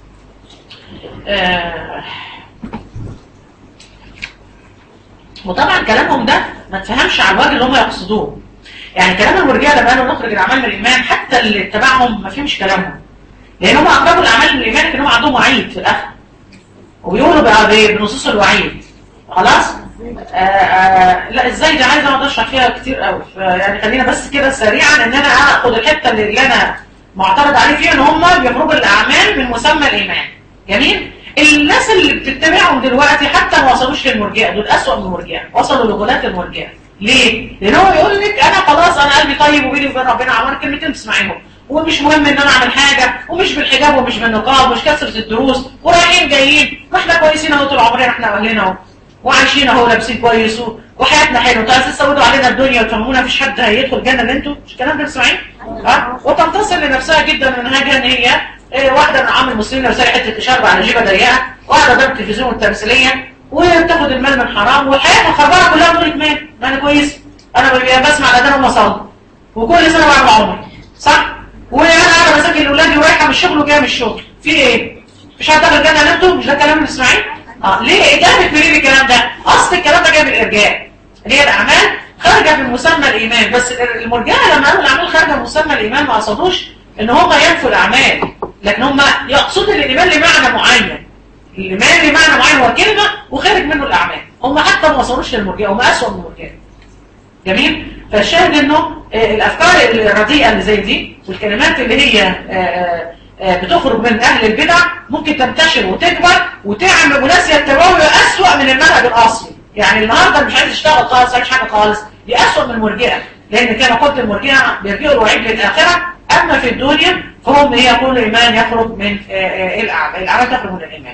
Speaker 1: آه وطبعا كلامهم ده ما تفهمش على الوجه اللي هم يقصدوه، يعني كلام المرجئه لما قالوا نخرج الاعمال من الايمان حتى اللي اتبعهم ما فهمش كلامهم، لان هم اخرجوا الاعمال من الايمان لكن هم عندهم وعيد في الاخر وبيقولوا بقى بنصوص الوعيد. خلاص آآ آآ لا ازاي ده عايز اقعد اشرح فيها كتير قوي، يعني خلينا بس كده سريعا ان انا اخد الحته اللي انا معترض عليه فيها ان هم بيخرجوا الاعمال من مسمى الايمان. جميل. الناس اللي بتتبعهم دلوقتي حتى ما وصلوش للمرجئه، دول اسوأ من المرجئه، وصلوا لغلاة المرجئه. ليه؟ لان هو يقول لك انا خلاص انا قلبي طيب وبيني وبين ربنا عمال كلمتين تسمعيهم، ومش مهم ان انا اعمل حاجه، ومش بالحجاب ومش بالنقاب ومش كثره الدروس ورايحين جايين، ما احنا كويسين اهو طول عمرنا احنا اهلنا اهو وعايشين اهو لابسين كويس وحياتنا حلوه، انتوا عايزين تسودوا علينا الدنيا وتفهمونا مفيش حد هيدخل الجنه اللي انتوا مش الكلام ده بتسمعين؟ ها؟ وتنتصر لنفسها جدا منهجها ان هي إيه واحده من عام المسلمين لو سرقت حته اشاره على جيبه ضيقه، واحده قدام التلفزيون والتمثيليه وبتاخد المال من حرام، وحياتها خربانه كلها نور مال، ما انا كويس انا بسمع الاذان وما صلي وكل سنه بعمل عمري صح؟ وانا قاعده بذاكر لاولادي ورايحه من الشغل وجايه من الشغل، في ايه؟ مش هتاخد الجنه انتوا؟ مش ده كلام اللي بتسمعيه؟ اه ليه جابت منين الكلام ده؟ اصل الكلام ده جاي من الارجاء، اللي هي الاعمال خارجه من مسمى الايمان، بس المرجئه لما قالوا الاعمال خارجه من مسمى الايمان ما قصدوش ان هم ينفوا الاعمال، لكن هم يقصدوا الايمان لمعنى معين، الايمان لمعنى معين هو كلمه وخارج منه الاعمال، هم حتى ما وصلوش للمرجئه، هم اسوء من المرجئه. جميل؟ فالشاهد انه الافكار الرديئه اللي زي دي والكلمات اللي هي بتخرج من اهل البدع ممكن تنتشر وتكبر وتعمل وناس يتبعوا اسوأ من المنهج الاصلي. يعني النهارده مش عايز يشتغل خالص مش حاجه خالص، دي اسوأ من المرجئه، لان كما قلت المرجئه بيرجعوا الوعيد للاخره، اما في الدنيا فهم هي كل ايمان يخرج من الاعمال، الاعمال تخرج من الايمان.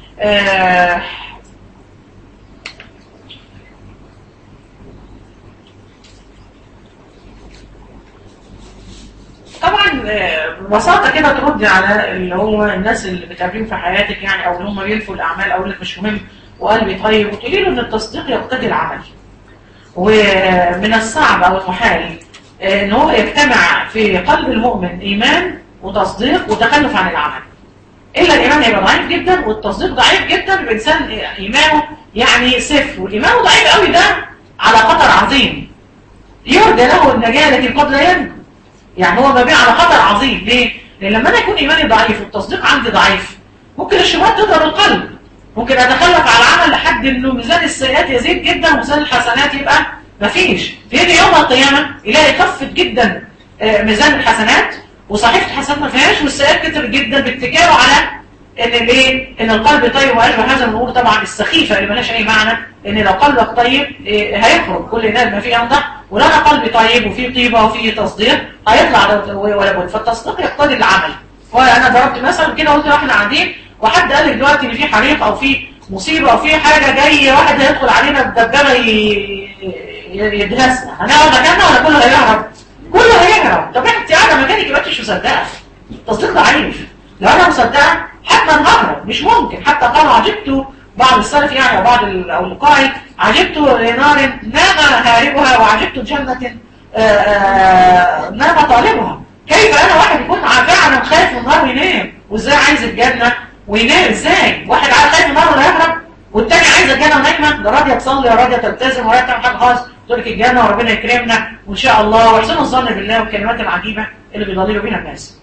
Speaker 1: طبعا ببساطه كده تردي على اللي هو الناس اللي بتقابلين في حياتك يعني، او اللي هم بينفوا الاعمال او اللي مش مهم وقلبي طيب، وتقولي له ان التصديق يقتضي العمل، ومن الصعب او المحال ان هو يجتمع في قلب المؤمن ايمان وتصديق وتخلف عن العمل، الا الايمان هيبقى ضعيف جدا والتصديق ضعيف جدا، الانسان ايمانه يعني صفر، والايمان ضعيف قوي ده على خطر عظيم يرجى له النجاه لكن قد لا ينجو، يعني هو مبيع على خطر عظيم. ليه؟ لان لما انا يكون ايماني ضعيف والتصديق عندي ضعيف ممكن الشبهات تضرب القلب، ممكن اتخلف على العمل لحد انه ميزان السيئات يزيد جدا وميزان الحسنات يبقى مفيش، فيجي يوم القيامه يلاقي كفت جدا ميزان الحسنات وصحيفه الحسنات ما فيهاش، والسيئات كتر جدا باتكاله على ان الايه؟ ان القلب طيب واشبه هذا الامور طبعا السخيفه اللي مالهاش اي معنى، ان لو قلبك طيب هيخرج كل ده ما فيه ينضح، ولو انا قلبي طيب وفيه طيبه وفيه تصديق هيطلع ولا بد، فالتصديق يقتضي العمل. وانا ضربت مثلا كده قلت احنا قاعدين وحد قال لك دلوقتي ان في حريق او في مصيبه او في حاجه جايه واحد هيدخل علينا بدبابه يدهسنا، هنقعد مكاننا ولا كله هيهرب؟ كله هيهرب. طب انت قاعده مكانك يبقى مش مصدقه، تصديق ضعيف. لو انا مصدقه حتما ههرب، مش ممكن. حتى قالوا عجبت بعض السلف يعني، او بعض او القائل عجبت لنار نام هاربها وعجبت جنة نام طالبها. كيف انا واحد يكون فعلا خايف من النار وينام، وازاي عايز الجنة وينام؟ ازاي واحد خايف من النار ولا يهرب، والتاني عايز الجنة ونايمة؟ ده راضية تصلي وراضية تلتزم وراضية تعمل حاجة خالص، تقول لك الجنة وربنا يكرمنا وان شاء الله، واحسنوا الظن بالله والكلمات العجيبة اللي بيضللوا بيها الناس.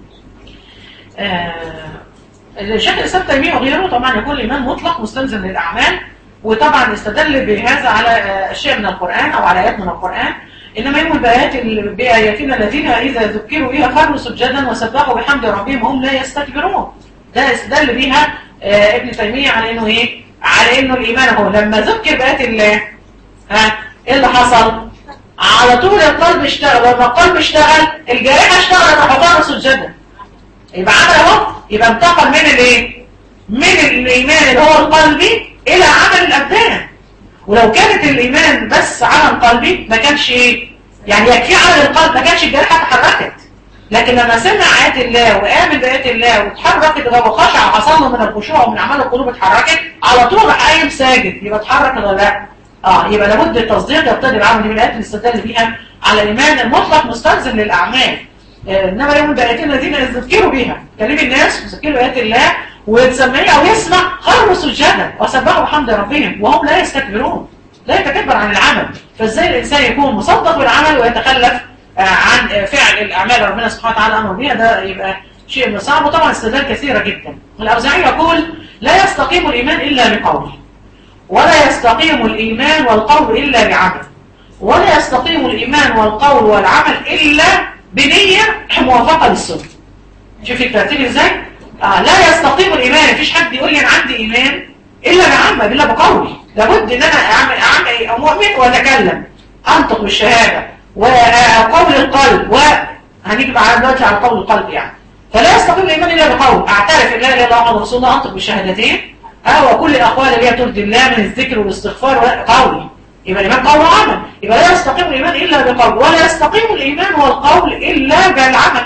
Speaker 1: آه الشيخ الاسلام تيمية وغيره طبعا يكون الايمان مطلق مستلزم للاعمال، وطبعا استدل بهذا على اشياء من القرآن او على ايات من القرآن. انما يوم البيات باياتنا الذين اذا ذكروا بها خروا سجدا وسبحوا بحمد ربهم وهم لا يستكبرون. ده استدل بيها آه ابن تيمية على انه ايه؟ على انه الايمان هو لما ذكر بآيات الله ها ايه اللي حصل؟ على طول القلب اشتغل، ولما القلب اشتغل الجارحة اشتغلت وحطها سجدا. يبقى عمل اهو، يبقى انتقل من الايه؟ من الايمان اللي هو القلبي الى عمل الابدان. ولو كانت الايمان بس عمل قلبي ما كانش ايه؟ يعني يكفي عمل القلب، ما كانش الجارحة اتحركت. لكن لما سمع آيات الله وآمن بآيات الله واتحركت وخشع وحصل له من الخشوع ومن اعمال القلوب اتحركت، على طول راح قايم ساجد. يبقى اتحرك ولا لا؟ اه يبقى لابد التصديق يقتضي العمل. من الآيات اللي استدل بيها على الايمان المطلق مستلزم للاعمال. آه انما يوم بآياتنا الذين يذكروا بها، كلم الناس يذكروا آيات الله وتسمعيه او يسمع خروا سجدا وسبحوا بحمد ربهم وهم لا يستكبرون، لا يتكبر عن العمل. فازاي الانسان يكون مصدق بالعمل ويتخلف عن فعل الأعمال ربنا سبحانه وتعالى أمر بها؟ ده يبقى شيء صعب. وطبعا استدلال كثيرة جدا. الأوزاعي يقول لا يستقيم الإيمان إلا بقول، ولا يستقيم الإيمان والقول إلا بعمل، ولا يستقيم الإيمان والقول والعمل إلا بنية موافقة للسنة. شوفي الترتيب ازاي؟ آه لا يستقيم الإيمان، مفيش حد يقول لي أنا عندي إيمان إلا بعمل إلا بقول. لابد إن أنا أعمل أعمل أو مؤمن وأتكلم أنطق بالشهادة وقول القلب، وهنيجي بعد دلوقتي على قول القلب يعني. فلا يستقيم الايمان الا بقول، اعترف ان لا اله الا الله محمد رسول الله، انطق بالشهادتين اه وكل الاقوال اللي هي ترضي الله من الذكر والاستغفار قولي. يبقى الايمان قول وعمل. يبقى لا يستقيم الايمان الا بقول، ولا يستقيم الايمان والقول الا بالعمل.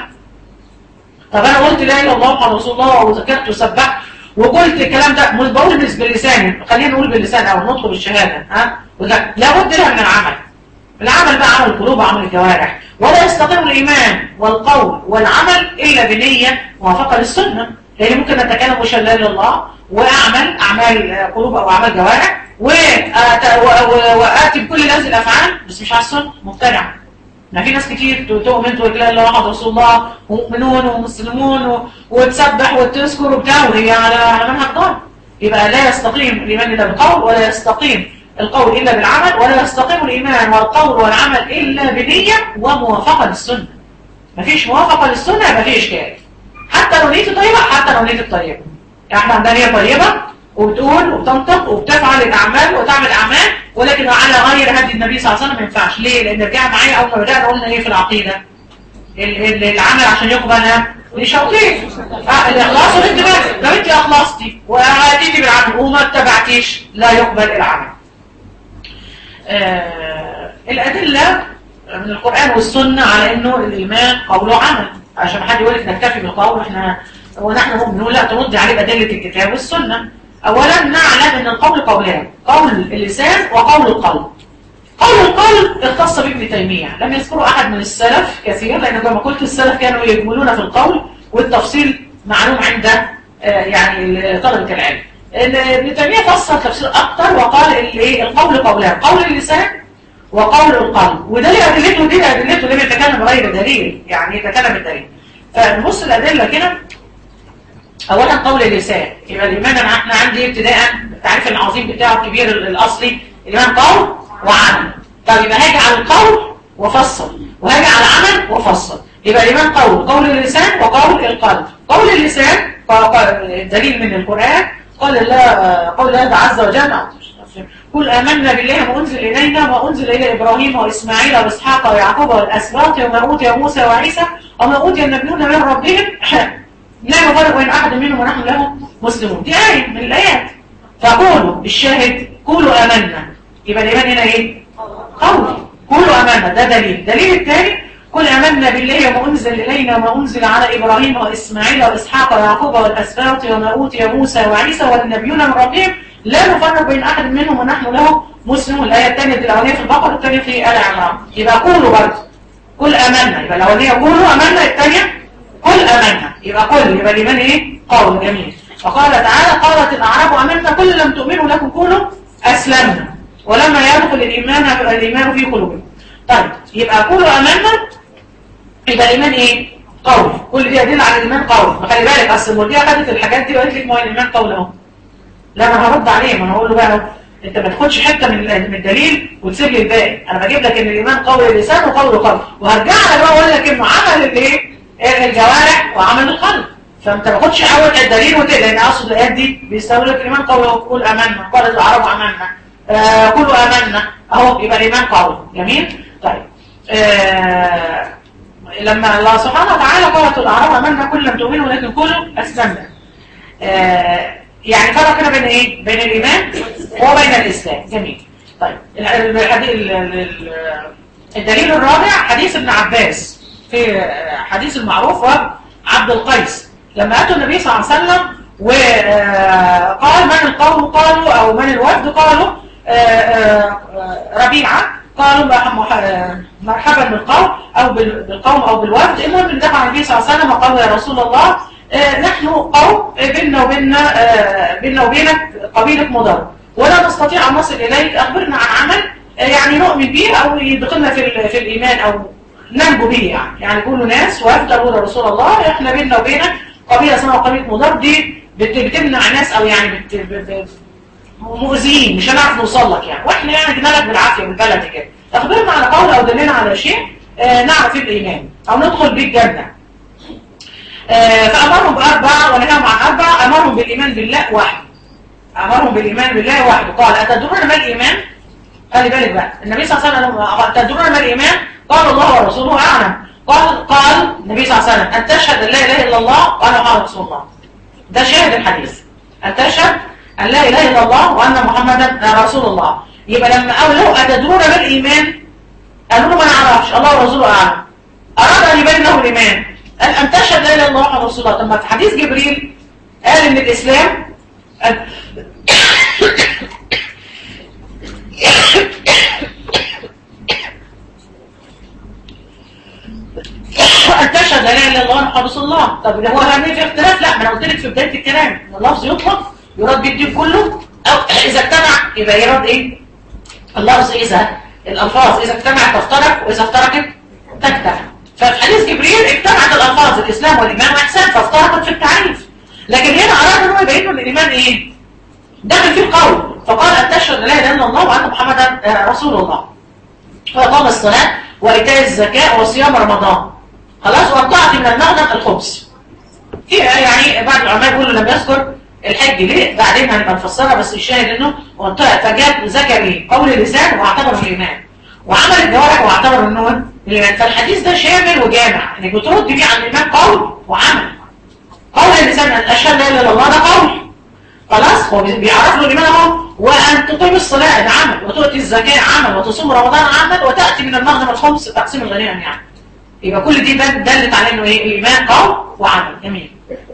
Speaker 1: طب انا قلت لا اله الا الله محمد رسول الله وذكرت وسبحت وقلت الكلام ده، مش بقول بلساني، خلينا نقول باللسان او نطلب الشهاده ها، لابد لها من العمل. العمل بقى عمل القلوب وعمل الجوارح. ولا يستقيم الإيمان والقول والعمل إلا بنية موافقة للسنة، لأن ممكن نتكلم وش لا إله إلا الله وأعمل أعمال قلوب أو أعمال جوارح وآتي بكل هذه الأفعال بس مش على السنة، مبتدعة. ما في ناس كتير تؤمن تقول لا إله إلا الله محمد رسول الله ومؤمنون ومسلمون وتسبح وتذكر وبتاع وهي على منهج ضال. يبقى لا يستقيم الإيمان إلا بالقول، ولا يستقيم القول إلا بالعمل، ولا يستقيم الإيمان والقول والعمل إلا بنية وموافقة للسنة. مفيش موافقة للسنة يبقى فيه إشكال. حتى لو نيته طيبة، حتى لو نيته طيبة. يعني احنا عندنا نية طيبة وبتقول وبتنطق وبتفعل الأعمال وتعمل أعمال، ولكن على غير هدي النبي صلى الله عليه وسلم ما ينفعش. ليه؟ لأن رجع معايا أول ما بدأنا قلنا إيه في العقيدة؟ العمل عشان يقبل لشرطين. اه الإخلاص والاتباع. لو أنت أخلصتي وأتيتي بالعمل وما اتبعتيش لا يقبل العمل. آه الأدلة من القرآن والسنة على إنه الإيمان قول وعمل، عشان ما حد يقول لك نكتفي بالقول إحنا ونحن مؤمنون، لا ترد عليه أدلة الكتاب والسنة. أولا نعلم إن القول قولان، قول اللسان وقول القلب. قول القلب اختص بابن تيمية، لم يذكره أحد من السلف كثير، لأن كما قلت السلف كانوا يجملون في القول والتفصيل معلوم عند آه يعني طلبة العلم. ابن تيمية فصل تفسير أكتر وقال القول قولان، قول اللسان وقول القلب، وده ليه أدلته ودي أدلته، ليه بيتكلم بغير دليل، يعني يتكلم الدليل. فنبص الأدلة كده. أولا قول اللسان، يبقى الإيمان أنا احنا عندي ابتداء التعريف العظيم بتاعه الكبير الأصلي، الإيمان قول وعمل. طب يبقى هاجي على القول وفصل، وهاجي على العمل وفصل. يبقى الإيمان قول، قول اللسان وقول القلب. قول اللسان الدليل من القرآن قال الله، قول الله عز وجل قل آمنا بالله ما أنزل إلينا ما أنزل إلى إبراهيم وإسماعيل وإسحاق ويعقوب والأسباط وما أوتي موسى وعيسى وما أوتي النبيون من ربهم لا نفرق بين أحد منهم ونحن له مسلمون. دي آية من الآيات. فقولوا الشاهد قولوا آمنا، يبقى الإيمان هنا إيه؟ قول. قولوا آمنا، ده دليل. دليل الثاني قل آمنا بالله وما أنزل إلينا وما أنزل على إبراهيم وإسماعيل وإسحاق ويعقوب والأسباط وما أوتي موسى وعيسى والنبيون من ربهم لا نفرق بين أحد منهم ونحن له مسلمون. الآية الثانية دي الأولانية في البقرة والثانية في آل عمران. يبقى قولوا برضه قل آمنا، يبقى الأولانية قولوا آمنا، الثانية قل آمنا. يبقى قل يبقى الإيمان إيه؟ قول. جميل. وقال تعالى قالت الأعراب آمنا قل لم تؤمنوا لكن قولوا أسلمنا ولما يدخل الإيمان الإيمان في قلوبكم. طيب يبقى قولوا آمنا، يبقى الإيمان إيه؟ قول. كل دي أدلة على الإيمان قول. فخلي بالك أصل المرجئة خدت الحاجات دي وقالت لك ما هو الإيمان قول أهو. لا ما هرد عليه، ما أنا هقول له بقى أنت ما تاخدش حتة من من الدليل وتسيب لي الباقي. أنا بجيب لك إن الإيمان قول اللسان وقول القلب، وهرجع لك بقى أقول لك إنه عمل الإيه؟ الجوارح وعمل القلب. فأنت ما تاخدش أول الدليل وتقل، لأن أقصد الآيات دي بيستوي لك الإيمان قول. قول آمنا، قال الأعراب آمنا، آه قولوا آمنا أهو، يبقى الإيمان قول. جميل. طيب آه لما الله سبحانه وتعالى قالت الأعراب آمنا قل لم تؤمنوا ولكن قولوا أسلمنا، آه يعني فرق هنا بين إيه؟ بين الإيمان وبين الإسلام. جميل. طيب الدليل الرابع حديث ابن عباس في حديث المعروف عبد القيس لما أتوا النبي صلى الله عليه وسلم وقال من القوم قالوا أو من الوفد قالوا ربيعة، قالوا مرحبا بالقوم أو بالقوم أو بالوفد. المهم دفع النبي صلى الله عليه وسلم وقالوا يا رسول الله نحن قوم بيننا وبيننا بيننا وبينك قبيلة مضر ولا نستطيع أن نصل إليك، أخبرنا عن عمل يعني نؤمن به أو يدخلنا في في الإيمان أو ننجو به. يعني يعني يقولوا ناس وفد قالوا يا رسول الله احنا بيننا وبينك قبيلة اسمها قبيلة مضر، دي بتمنع ناس أو يعني بت بت مؤذيين مش هنعرف نوصل لك يعني، واحنا يعني جينا لك بالعافيه من بلد كده، اخبرنا على قول او دلنا على شيء آه نعرف فيه الايمان او ندخل بيه الجنه. آه فامرهم باربع ونهاهم عن اربع. امرهم بالايمان بالله وحده، امرهم بالايمان بالله وحده. قال اتدرون ما الايمان؟ خلي بالك بقى النبي صلى الله عليه وسلم اتدرون ما الايمان؟ قال الله ورسوله اعلم. قال قال النبي صلى الله عليه وسلم ان تشهد ان لا اله الا الله وانا محمد رسول الله. ده شاهد الحديث، ان تشهد أن لا إله إلا الله وأن محمدا رسول الله. يبقى لما قالوا أتدرون ما الإيمان؟ قالوا له ما نعرفش، الله ورسوله أعلم. أراد أن يبين له الإيمان، قال أن تشهد لا إله إلا الله محمد رسول الله. طب ما في حديث جبريل قال إن الإسلام أن تشهد لا إله إلا الله محمد رسول الله. طب ده هو هل في اختلاف؟ لا، ما أنا قلت لك في بداية الكلام إن اللفظ يطلق يراد بالدين كله، أو إذا اجتمع يبقى يراد إيه؟ اللفظ إذا الألفاظ إذا اجتمعت تفترق وإذا افترقت تجتمع. ففي حديث جبريل اجتمعت الألفاظ الإسلام والإيمان والإحسان فافترقت في التعريف، لكن هنا أراد أنه يبين له الإيمان إيه؟ داخل فيه القول، فقال أن تشهد لا إله إلا الله وأن محمدا رسول الله وإقام الصلاة وإيتاء الزكاة وصيام رمضان، خلاص، وأطاعت من المغنم الخبز. في يعني بعض العلماء يقولوا لم يذكر الحج ليه؟ بعدين هنبقى نفسرها، بس الشاهد انه فجاب ذكر ايه؟ قول اللسان واعتبره الايمان، وعمل الجوارح واعتبره انه الايمان. فالحديث ده شامل وجامع، انك بترد بيه عن الايمان قول وعمل. قول اللسان ان اشهد لا اله الا الله ده قول، خلاص، هو بيعرف له الايمان اهو. وان تقيم الصلاه ده عمل، وتؤتي الزكاه عمل، وتصوم رمضان عمل، وتاتي من المغنم الخمس تقسيم الغنيمه يعني. يبقى كل دي دلت على انه ايه؟ الايمان قول وعمل. جميل.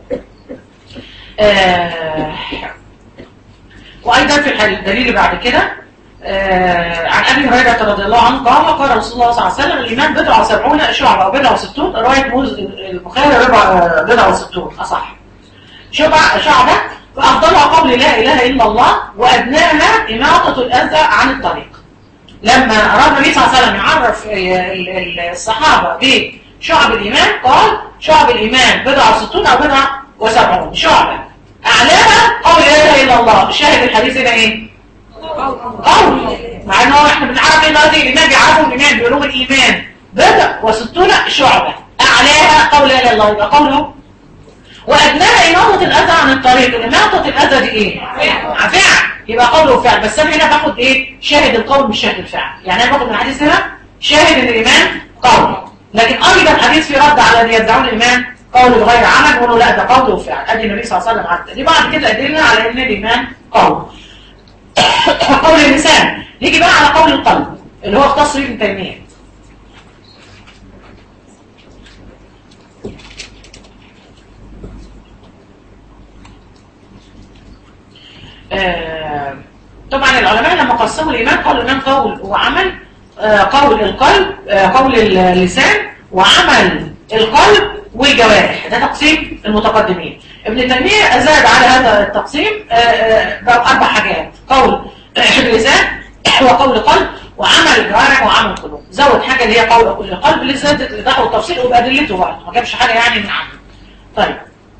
Speaker 1: آه وأيضا في الدليل بعد كده آه عن أبي هريرة رضي الله عنه قال قال رسول الله صلى الله عليه وسلم الإيمان بضع وسبعون شعبة أو بضع وستون، رواية موز البخاري بضع وستون أصح شعبة شعبة فأفضلها قول لا إله إلا الله وأدناها إماطة الأذى عن الطريق. لما أراد النبي صلى الله عليه وسلم يعرف الصحابة بشعب الإيمان قال شعب الإيمان بضع وستون أو بضع وسبعون شعبة، أعلاها قول لا إله إلا الله. شاهد الحديث هنا إيه؟ قول، مع أنه إحنا بنعرف إيه دلوقتي الإيمان بيعرفوا الإيمان بيقولوا الإيمان بضع وستون شعبة، أعلاها قول لا إله إلا الله يبقى قوله، وأدناها إماطة الأذى عن الطريق. إماطة الأذى دي إيه؟ فعل، يبقى قوله وفعل. بس أنا هنا باخد إيه؟ شاهد القول مش شاهد الفعل. يعني أنا باخد من الحديث هنا شاهد إن الإيمان قول، لكن أيضا الحديث في رد على اللي يدعون الإيمان قول بغير عمل، يقولوا لا ده قول وفعل. ادي النبي صلى الله عليه وسلم عدى دي. بعد كده ادلنا على ان الايمان قول قول اللسان. نيجي بقى على قول القلب اللي هو اختص به ابن تيميه. آه طبعا العلماء لما قسموا الإيمان قالوا الإيمان قول وعمل. آه قول القلب، آه قول اللسان، وعمل القلب والجوارح. ده تقسيم المتقدمين. ابن تيمية زاد على هذا التقسيم بقى أربع حاجات: قول اللسان، وقول القلب، وعمل الجوارح، وعمل القلوب. زود حاجة اللي هي قول القلب اللي زادت الإيضاح والتفصيل وبأدلته بقى، ما جابش حاجة يعني من عنده. طيب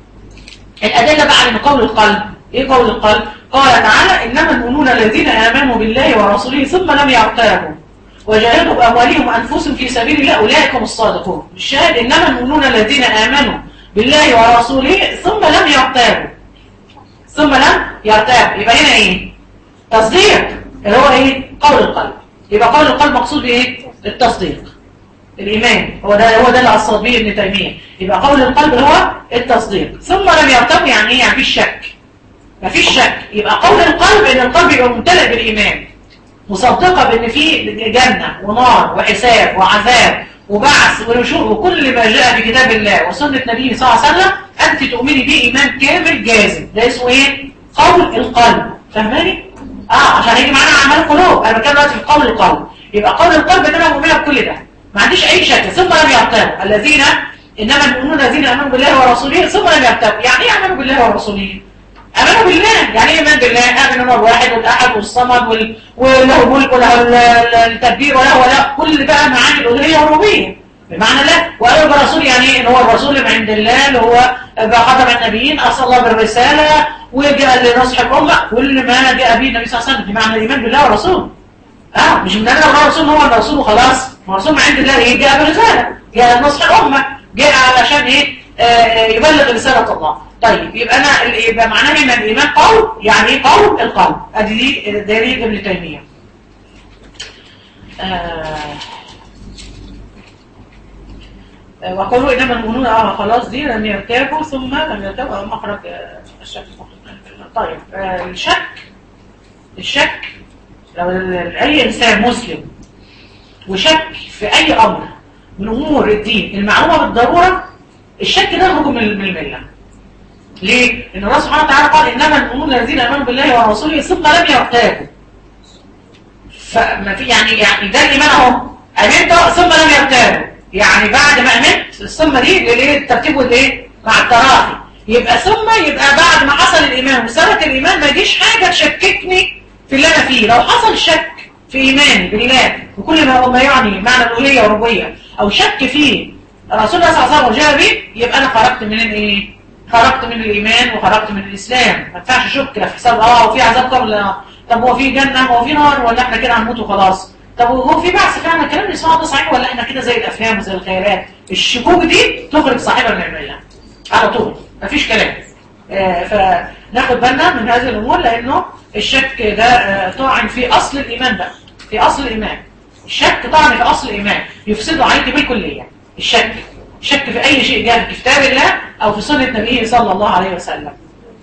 Speaker 1: الأدلة بقى على قول القلب. إيه قول القلب؟ قال تعالى: إنما المؤمنون الذين آمنوا بالله ورسوله ثم لم يرتابوا وجاهدوا بأموالهم وأنفسهم في سبيل الله أولئك هم الصادقون. الشاهد: إنما المؤمنون الذين آمنوا بالله ورسوله ثم لم يرتابوا. ثم لم يرتابوا يبقى هنا إيه؟ تصديق، اللي هو إيه؟ قول القلب. يبقى قول القلب مقصود بإيه؟ التصديق، الإيمان. هو ده هو ده اللي قصد به ابن تيمية. يبقى قول القلب هو التصديق. ثم لم يرتابوا يعني إيه؟ يعني مفيش شك. مفيش شك. يبقى قول القلب إن القلب يبقى ممتلئ بالإيمان، مصدقة بأن في جنة ونار وحساب وعذاب وبعث ونشور وكل ما جاء في كتاب الله وسنة نبيه صلى الله عليه وسلم، أنت تؤمني به إيمان كامل جازم. ده اسمه إيه؟ قول القلب. فاهماني؟ آه عشان هيجي معانا أعمال القلوب. أنا بتكلم دلوقتي في قول القلب. يبقى قول القلب إن أنا مؤمنة بكل ده، ما عنديش أي شك. ثم لم يرتابوا الذين إنما المؤمنون الذين آمنوا بالله ورسوله ثم لم يرتابوا. يعني إيه آمنوا بالله ورسوله؟ آمنوا بالله يعني ايه ايمان بالله؟ آمن هو الواحد والأحد والصمد وال... وله الملك وله التدبير وله ولا كل بقى معاني الألوهية والربوبية بمعنى لا. وقالوا برسول يعني ايه؟ ان هو الرسول من عند الله اللي هو خاتم النبيين، أرسل الله بالرسالة وجاء لنصح الأمة، كل ما جاء به النبي صلى الله عليه وسلم بمعنى الإيمان بالله ورسوله. اه مش من أنا الله رسول هو الرسول وخلاص. الرسول من عند الله ايه؟ جاء بالرسالة، جاء لنصح الأمة، جاء علشان ايه؟ آه يبلغ رسالة الله. طيب يبقى انا يبقى معناه ان الايمان قول، يعني ايه قول القلب؟ ادي دي دليل ابن تيميه. آه وقالوا انما المؤمنون اه خلاص دي لم يرتابوا ثم لم يرتابوا مخرج الشك. طيب آه الشك الشك لو اي انسان مسلم وشك في اي امر من امور الدين المعلومه بالضروره، الشك ده يخرج من المله. ليه؟ إن الله سبحانه وتعالى قال: إنما المؤمنون الذين آمنوا بالله ورسوله ثم لم يرتابوا. فما في يعني يعني ده الإيمان أهو. آمنت ثم لم يرتابوا، يعني بعد ما آمنت الثم دي ليه الترتيب والإيه؟ مع التراخي. يبقى ثم يبقى بعد ما حصل الإيمان وثبت الإيمان ما يجيش حاجة تشككني في اللي أنا فيه. لو حصل شك في إيماني بالله وكل ما ما يعني معنى الألوهية والربوبية، أو شك فيه رسول الله صلى الله عليه وسلم وجاء به، يبقى أنا خرجت من الإيه؟ خرجت من الإيمان وخرجت من الإسلام. ما ينفعش أشك في حساب اه وفي عذاب قبل، طب هو في جنة هو في نار ولا احنا كده هنموت وخلاص؟ طب هو في بعث فعلا الكلام اللي سمعه ده صحيح ولا احنا كده زي الأفلام وزي الخيالات؟ الشكوك دي تخرج صاحبها من الملة على طول، مفيش كلام. آه فناخد بالنا من هذه الأمور، لأنه الشك ده آه طاعن في أصل الإيمان بقى، في أصل الإيمان. الشك طاعن في أصل الإيمان يفسده عليك بالكلية. الشك شك في أي شيء جاء في كتاب الله أو في سنة نبيه صلى الله عليه وسلم.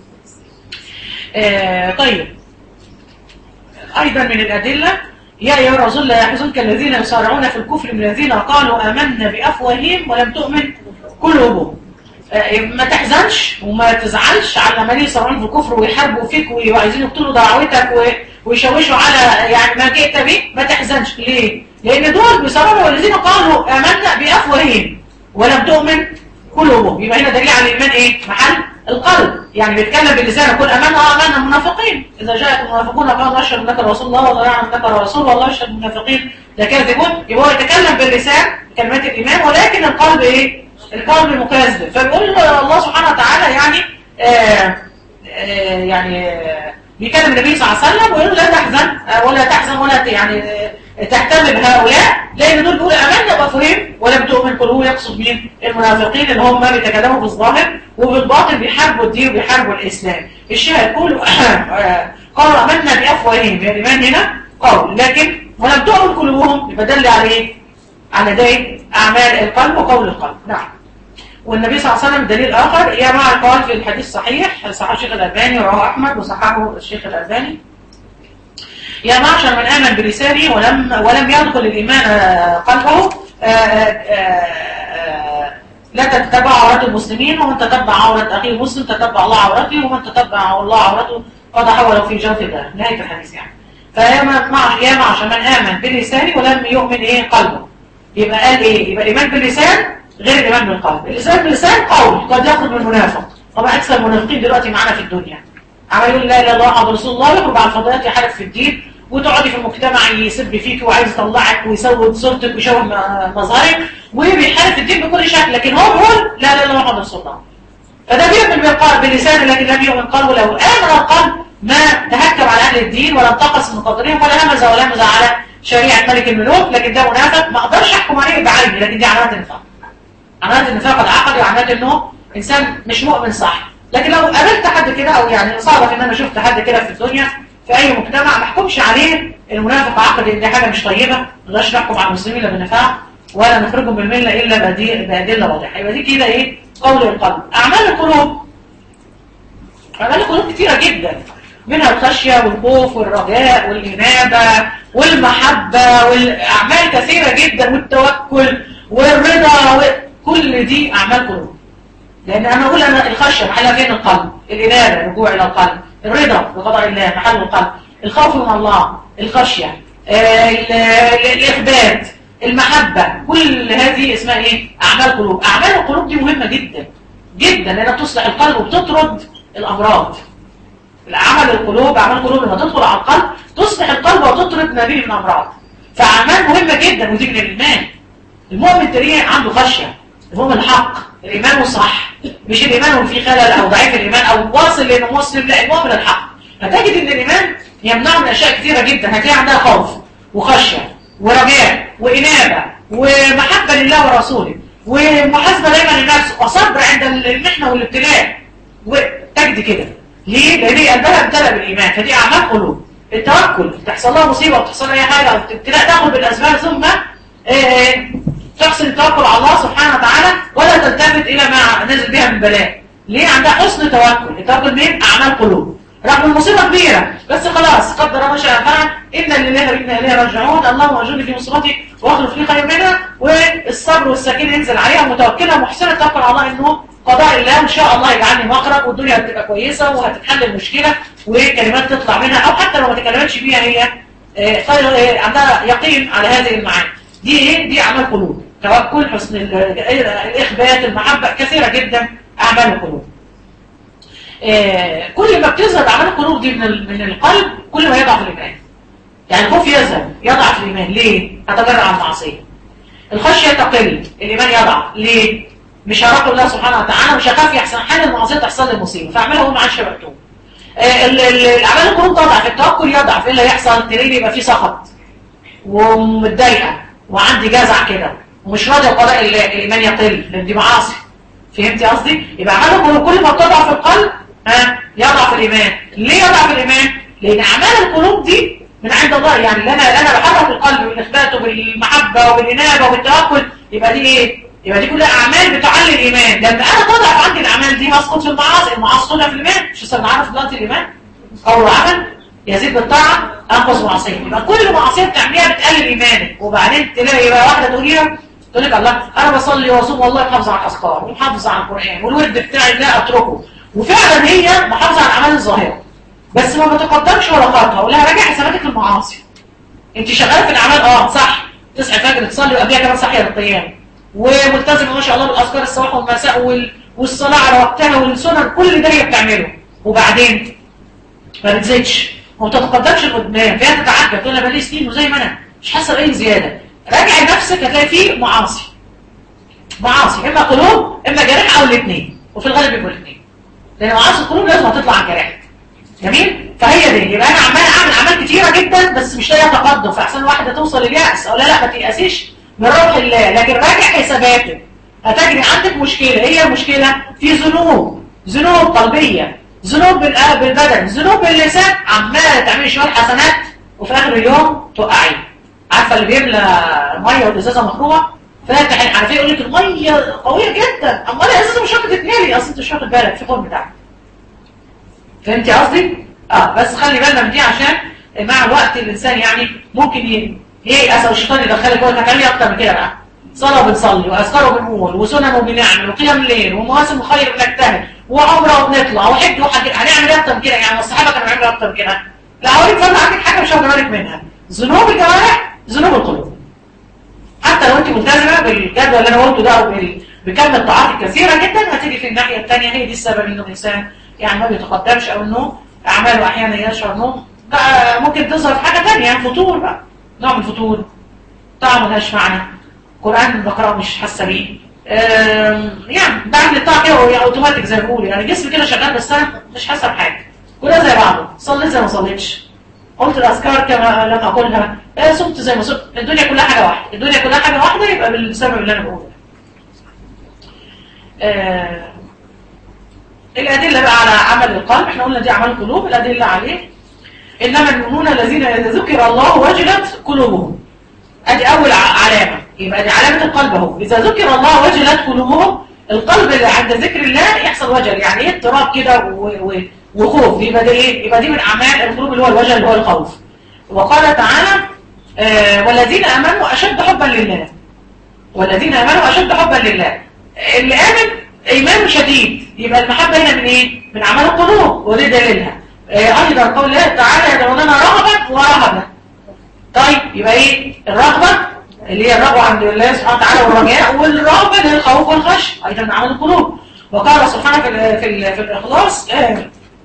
Speaker 1: آه طيب أيضا من الأدلة: يا أيها الرسول لا يحزنك الذين يسارعون في الكفر من الذين قالوا آمنا بأفواههم ولم تؤمن قلوبهم. آه ما تحزنش وما تزعلش على من يسارعون في الكفر ويحاربوا فيك وعايزين يقتلوا دعوتك ويشوشوا على يعني ما جئت به. ما تحزنش. ليه؟ لأن دول بيسارعون والذين قالوا آمنا بأفواههم ولم تؤمن قلوبهم. يبقى هنا دليل على الإيمان إيه؟ محل القلب. يعني بيتكلم باللسان يقول أمنا اه أمنا المنافقين إذا جاءت المنافقون قالوا نشهد أنك رسول الله والله يعلم أنك رسول والله يشهد المنافقين لكاذبون. يبقى هو يتكلم باللسان كلمات الإيمان، ولكن القلب إيه؟ القلب مكاذب. فبيقول الله سبحانه وتعالى يعني آآ آآ يعني آآ بيكلم النبي صلى الله عليه وسلم ويقول لا تحزن ولا تحزن ولا يعني تهتم بهؤلاء، لأن دول بيقولوا آمنا بأفواههم ولم تؤمن قلوبهم. يقصد مين؟ المنافقين اللي هم بيتكلموا بالظاهر وبالباطن بيحاربوا الدين وبيحاربوا الإسلام. الشاهد كله قالوا آمنا بأفواههم، الإيمان هنا قول، لكن ولم تؤمن قلوبهم. يبقى دل على إيه؟ على ده أعمال القلب وقول القلب. نعم. والنبي صلى الله عليه وسلم دليل آخر يا مع قال في الحديث الصحيح صححه الشيخ الألباني ورواه أحمد وصححه الشيخ الألباني: يا معشر من آمن بلسانه ولم ولم يدخل الإيمان قلبه لا تتبع عورات المسلمين، ومن تتبع عورة أخيه المسلم تتبع الله عورته، ومن تتبع الله عورته فتحول في جوف الدار. نهايه الحديث يعني. فياما مع ياما عشان من امن باللسان ولم يؤمن ايه قلبه. يبقى قال ايه؟ يبقى الايمان باللسان غير الايمان بالقلب. اللسان باللسان قول قد يخرج من منافق. طبعا اكثر المنافقين دلوقتي معانا في الدنيا. عمال يقول لا اله الا الله محمد رسول الله، يخرج على الفضائيات يحارب في الدين، وتقعدي في المجتمع يسب فيك وعايز يطلعك ويسود صورتك ويشوه مظهرك وبيحارب في الدين بكل شكل، لكن هو بيقول لا اله الا الله محمد رسول الله. فده بيؤمن بالقلب باللسان لكن لم يؤمن قلبه. لو امن القلب ما تهكم على اهل الدين ولا انتقص من قدرهم ولا همز ولا همز على شريعه ملك الملوك، لكن ده منافق ما اقدرش احكم عليه بعيني، لكن دي علامات النفاق. علامات النفاق العقدي وعلامات انه انسان مش مؤمن صح. لكن لو قابلت حد كده او يعني صعب ان انا شفت حد كده في الدنيا في اي مجتمع ما احكمش عليه المنافق عقدي ان دي حاجه مش طيبه، ما نقدرش نحكم على المسلمين الا بالنفاق ولا نخرجهم من المله الا بادله واضحه. يبقى دي كده ايه؟ قول القلب. اعمال القلوب، اعمال القلوب كتيره جدا، منها الخشيه والخوف والرجاء والانابه والمحبه والاعمال كثيره جدا والتوكل والرضا، كل دي اعمال قلوب. لان انا اقول انا الخشيه محلها فين؟ القلب. الانابه رجوع الى القلب. الرضا بقضاء الله محل القلب. الخوف من الله، الخشيه، الاخبات، المحبه، كل هذه اسمها ايه؟ اعمال قلوب. اعمال القلوب دي مهمه جدا جدا لانها تصلح القلب وبتطرد الامراض. العمل القلوب، اعمال القلوب لما تدخل على القلب تصلح القلب وتطرد ما فيه من الامراض. فاعمال مهمه جدا ودي من الايمان. المؤمن التريع عنده خشيه، المؤمن الحق، الايمان الصح، مش الايمان فيه خلل او ضعيف الايمان او واصل لانه مسلم، لا، المؤمن الحق. فتجد ان الايمان يمنعه من اشياء كثيره جدا، هتلاقي عندها خوف وخشيه ورجاء وانابه ومحبه لله ورسوله ومحاسبه دايما للنفس وصبر عند المحنه والابتلاء، وتجد كده. ليه؟ لان قلبها ابتلى بالايمان، فدي اعمال قلوب. التوكل، تحصل لها مصيبه وتحصل اي حاجه او ابتلاء تاخذ بالاسباب ثم تحسن التوكل على الله سبحانه وتعالى ولا تلتفت الى ما نزل بها من بلاء. ليه؟ عندها حسن توكل. التوكل مين؟ اعمال قلوب. رغم المصيبه كبيره بس خلاص قدر ما شاء فعل، ان لله وانا اليه راجعون، اللهم اجرني في مصيبتي واخلف لي خير منها. والصبر والسكينه ينزل عليها متوكله محسنه التوكل على الله انه قضاء الله ان شاء الله يجعلني مخرج والدنيا هتبقى كويسه وهتتحل المشكله وكلمات تطلع منها، او حتى لو ما تكلمتش بيها هي خير، عندها يقين على هذه المعاني. دي ايه؟ دي اعمال قلوب. توكل، حسن الاخبات، المحبه، كثيره جدا اعمال القلوب. آه كل ما بتظهر اعمال القلوب دي من من القلب كل ما يضعف الايمان. يعني الخوف يذهب يضعف الايمان. ليه؟ هتجرع على المعصيه. الخشيه تقل، الايمان يضعف. ليه؟ مش هراقب الله سبحانه وتعالى، مش هخاف يحسن حال المعصيه تحصل لي مصيبه فاعملها وما عادش مكتوب. آه الاعمال القلوب تضعف، التوكل يضعف. ايه اللي هيحصل؟ تلاقي يبقى في سخط ومتضايقه وعندي جزع كده ومش راضي بقضاء الله، الايمان يقل لان دي معاصي. فهمتي قصدي؟ يبقى اعمال القلوب كل ما بتضعف القلب ها يضعف الايمان. ليه يضعف الايمان؟ لان اعمال القلوب دي من عند الله. يعني اللي انا انا بحرك القلب بالاخبات وبالمحبه وبالانابه وبالتوكل، يبقى دي ايه؟ يبقى دي كلها اعمال بتعلي الايمان. لما انا تضعف عندي الاعمال دي هسقط في المعاصي، المعاصي تضعف الايمان. مش لسه بنعرف دلوقتي الايمان قول وعمل يزيد بالطاعه انقص معصيه. يبقى كل معصيه بتعمليها بتقلل ايمانك. وبعدين تلاقي بقى واحده تقوليها تقول لك الله انا بصلي واصوم والله محافظه على الاذكار ومحافظه على القران والورد بتاعي لا اتركه، وفعلا هي محافظه على الاعمال الظاهره بس ما بتقدمش ولا خطوه. ولا راجع حساباتك المعاصي. انت شغاله في الاعمال اه صح، تصحي فجر تصلي وقبلها كمان صاحيه للقيام وملتزمه ما شاء الله بالاذكار الصباح والمساء وال... والصلاه على وقتها والسنن، كل ده هي بتعمله وبعدين ما بتزيدش وما تتقدمش لقدام. فهي تتعجب تقول انا بقالي سنين وزي ما انا مش حاسه باي زياده. راجعي نفسك هتلاقي فيه معاصي. معاصي اما قلوب اما جارح او الاثنين، وفي الغالب بيبقوا الاثنين. لان معاصي القلوب لازم هتطلع عن جارحك. جميل؟ فهي دي. يبقى انا عمال اعمل اعمال كتيره جدا بس مش لاقيه تقدم، فاحسن واحده توصل لليأس او لا لا ما تيأسيش من روح الله، لكن راجع حساباتك. هتجري عندك مشكله، هي المشكله في ذنوب، ذنوب قلبيه، ذنوب بالبدن، ذنوب باللسان، عماله تعملي شويه حسنات وفي اخر اليوم توقعي. عارفه اللي بيملى ميه والازازه مخروقه فاتح الحنفيه يقول لك الميه قويه جدا، امال الازازه مش واخده تتملي، اصل انت مش واخد بالك في الخرم بتاعك. فهمتي قصدي؟ اه بس خلي بالنا من دي عشان مع الوقت الانسان يعني ممكن ييأس او الشيطان يدخلك جوه. هتعملي اكتر من كده بقى صلاه بنصلي واذكار بنقول وسنن بنعمل وقيام ليل ومواسم الخير بنجتهد وعمره وبنطلع وحج وحج، هنعمل ايه اكتر من كده؟ يعني الصحابه كانوا بيعملوا اكتر من كده؟ لا اوريك فرض عندك حاجه مش واخده بالك منها، ذنوب الجوارح ذنوب القلوب. حتى لو انت ملتزمه بالجدول اللي انا قلته ده او بكم الطاعات الكثيره جدا، هتيجي في الناحيه الثانيه هي دي السبب انه الانسان يعني ما بيتقدمش، او انه اعماله احيانا يشعر انه بقى ممكن تظهر في حاجه ثانيه، يعني فطور بقى، نوع من الفطور، طعم ملهاش معنى، قران بقراه مش حاسه بيه، يعني بعمل الطاعه كده اوتوماتيك زي ما بيقولوا، يعني جسمي كده شغال بس انا مش حاسه بحاجه، كلها زي بعضه، صليت زي ما صليتش، قلت الاذكار كما لم اقولها، صمت زي ما صمت، الدنيا كلها حاجه واحده، الدنيا كلها حاجه واحده، يبقى بالسبب اللي انا بقوله. آه الادله بقى على عمل القلب، احنا قلنا دي اعمال القلوب، الادله عليه انما المؤمنون الذين اذا ذكر الله وجلت قلوبهم، ادي اول علامه، يبقى دي علامه القلب اهو، اذا ذكر الله وجلت قلوبهم، القلب اللي عند ذكر الله يحصل وجل، يعني ايه اضطراب كده وخوف، يبقى دي ايه؟ يبقى دي من اعمال القلوب اللي هو الوجل اللي هو الخوف. وقال تعالى آه والذين امنوا اشد حبا لله، والذين امنوا اشد حبا لله، اللي امن ايمان شديد، يبقى المحبه هنا من ايه؟ من اعمال القلوب، ودي دليلها آه ايضا قول الله تعالى يدعوننا رغبا ورهبا. طيب يبقى ايه الرغبه اللي هي الرغبه عند الله سبحانه وتعالى والرجاء، والرهبه اللي هي الخوف والخشيه، ايضا من اعمال القلوب. وقال سبحانه في ال في, ال في الاخلاص آه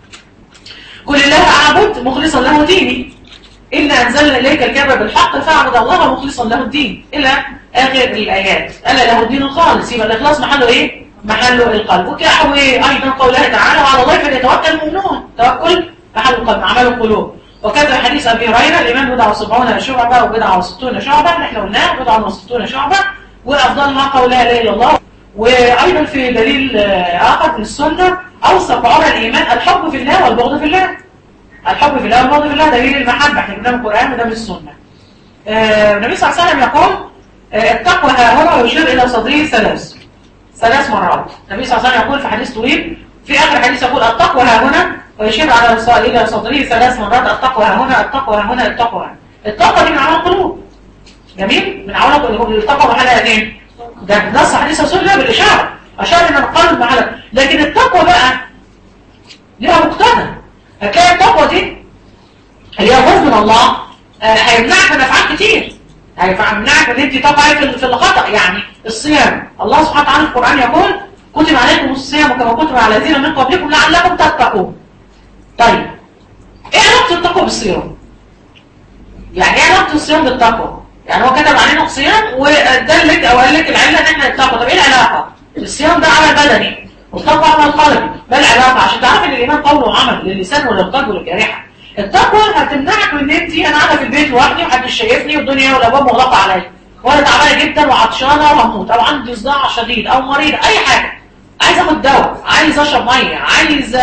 Speaker 1: قل الله اعبد مخلصا له ديني، إنا أنزلنا إليك الكتاب بالحق فاعبد الله مخلصا له الدين، إلى آخر الآيات. ألا له الدين الخالص، يبقى الإخلاص محله إيه؟ محله القلب. وكأحوي أيضا قوله تعالى وعلى الله فليتوكل المؤمنون، توكل محل القلب، أعمال القلوب. وكذا حديث أبي هريرة الإيمان بضع وسبعون شعبة وبضع وستون شعبة، نحن قلناه بضع وستون شعبة، وأفضلها قولها لا إله إلا الله. وأيضا في دليل آخر من السنة أوثق عرى الإيمان الحب في الله والبغض في الله. الحب في الله والبغض في الله دليل المحبة، احنا قلنا من القرآن وده من السنة. آه النبي صلى الله عليه وسلم يقول آه التقوى ها هنا، ويشير إلى صدره ثلاث ثلاث مرات. النبي صلى الله عليه وسلم يقول في حديث طويل، في آخر حديث يقول التقوى ها هنا، ويشير على إلى صدره ثلاث مرات، التقوى ها هنا، التقوى ها هنا، التقوى. التقوى دي من أعمال القلوب، جميل، من أعمال القلوب. التقوى محلها ايه؟ ده نص حديث رسول الله بالإشارة، أشار إن القلب محلها، لكن التقوى بقى ليها مقتضى. هتلاقي التقوى دي اللي هي خوف من الله هيمنعك من افعال كتير، هيمنعك ان انت تقعي في الخطأ. يعني الصيام، الله سبحانه وتعالى في القرآن يقول كتب عليكم الصيام كما كتب على الذين من قبلكم لعلكم تتقون. طيب ايه علاقة التقوى بالصيام؟ يعني ايه علاقة الصيام بالتقوى؟ يعني هو كتب علينا الصيام ودلك او قال لك العلة ان احنا نتقوى، طب ايه العلاقة؟ الصيام ده عمل بدني والتقوى عمل قلبي، ما العلاقة؟ عشان تعرف ان الايمان قول وعمل للسان وللقلب وللجارحة. التقوى هتمنعك من ان انت انا قاعده في البيت لوحدي ومحدش شايفني والدنيا والابواب مغلقه عليا، وانا تعبانه جدا وعطشانه وهموت، او عندي صداع شديد او مريضه، اي حاجه، عايز اخد دواء، عايز اشرب ميه، عايز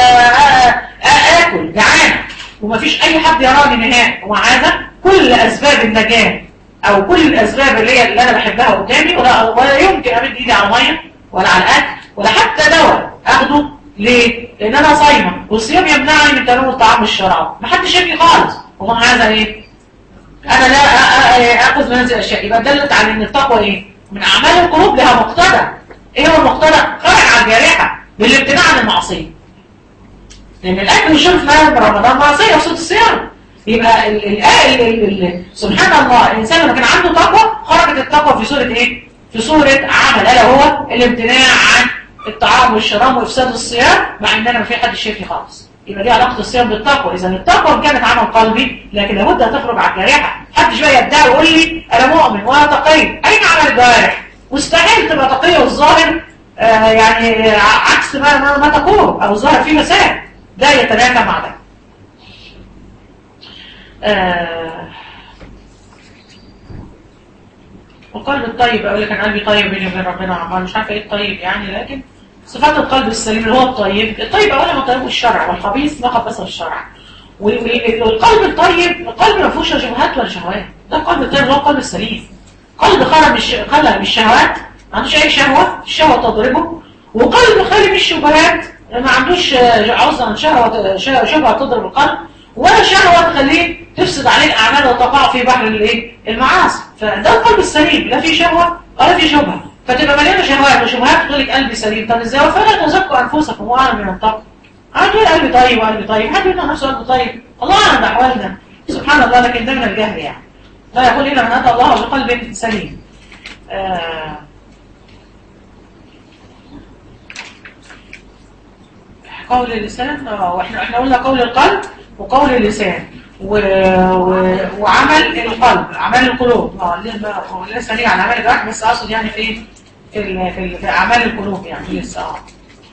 Speaker 1: اكل، جعان، ومفيش اي حد يراني نهائي، ومع هذا كل اسباب النجاه او كل الاسباب اللي هي اللي انا بحبها قدامي، ولا, ولا يمكن امد ايدي على ميه ولا على الاكل ولا حتى دواء اخده. ليه؟ لان انا صايمه، والصيام يمنعني من تناول الطعام والشراب، محدش شايفني خالص، ومع هذا ايه؟ انا لا اخذ من هذه الاشياء. يبقى دلت على ان التقوى ايه؟ من اعمال القلوب، لها مقتضى. ايه هو المقتضى؟ خرج على الجارحه بالامتناع عن المعصيه، لان الاكل والشرب في رمضان معصيه وصوت الصيام. يبقى الايه سبحان الله، الانسان لما كان عنده تقوى خرجت التقوى في صوره ايه؟ في صوره عمل، الا هو الامتناع عن الطعام والشراب وافساد الصيام، مع ان انا ما في حد شايفني خالص. يبقى دي علاقه الصيام بالتقوى. اذا التقوى كانت عمل قلبي، لكن لابد ان تخرج على الجارحه. محدش بقى يدعي ويقول لي انا مؤمن وانا تقي، اين عمل الجوارح؟ مستحيل تبقى تقيه والظاهر آه يعني عكس ما ما, ما تقول، او الظاهر فيه مسائل، ده يتنافى مع ده. آه القلب الطيب، اقول لك انا قلبي طيب بيني وبين ربنا وعمال مش عارفه ايه الطيب يعني، لكن صفات القلب السليم اللي هو الطيب. الطيب اولا ما طيبه الشرع، والخبيث ما خبثه الشرع. والقلب الطيب القلب ما فيهوش شبهات ولا شهوات، ده القلب الطيب اللي هو القلب السليم. قلب خلى من خلى من الشهوات، ما عندوش اي شهوه، الشهوه تضربه. وقلب خالي من الشبهات، ما عندوش عذر شهوه شهوه تضرب القلب، ولا شهوه تخليه تفسد عليه الاعمال وتقع في بحر الايه؟ المعاصي. فده القلب السليم، لا فيه شهوه ولا في شبهه، فتبقى مليانه شهوات وشبهات تقول لك قلبي سليم. طب ازاي؟ فلا تزكوا انفسكم واعلم من التقوى. انا تقول قلبي طيب وقلبي طيب، حد يقول نفسه قلبه طيب؟ الله اعلم باحوالنا سبحان الله، لكن ده من الجهل يعني. لا يقول الا من اتى الله بقلب سليم. آه قول اللسان، اه واحنا احنا قلنا قول القلب وقول اللسان و... و... وعمل القلب، اعمال القلوب. اه لسه هنيجي على اعمال الجوارح، بس اقصد يعني في في ال... في, ال... في اعمال القلوب يعني لسه. اه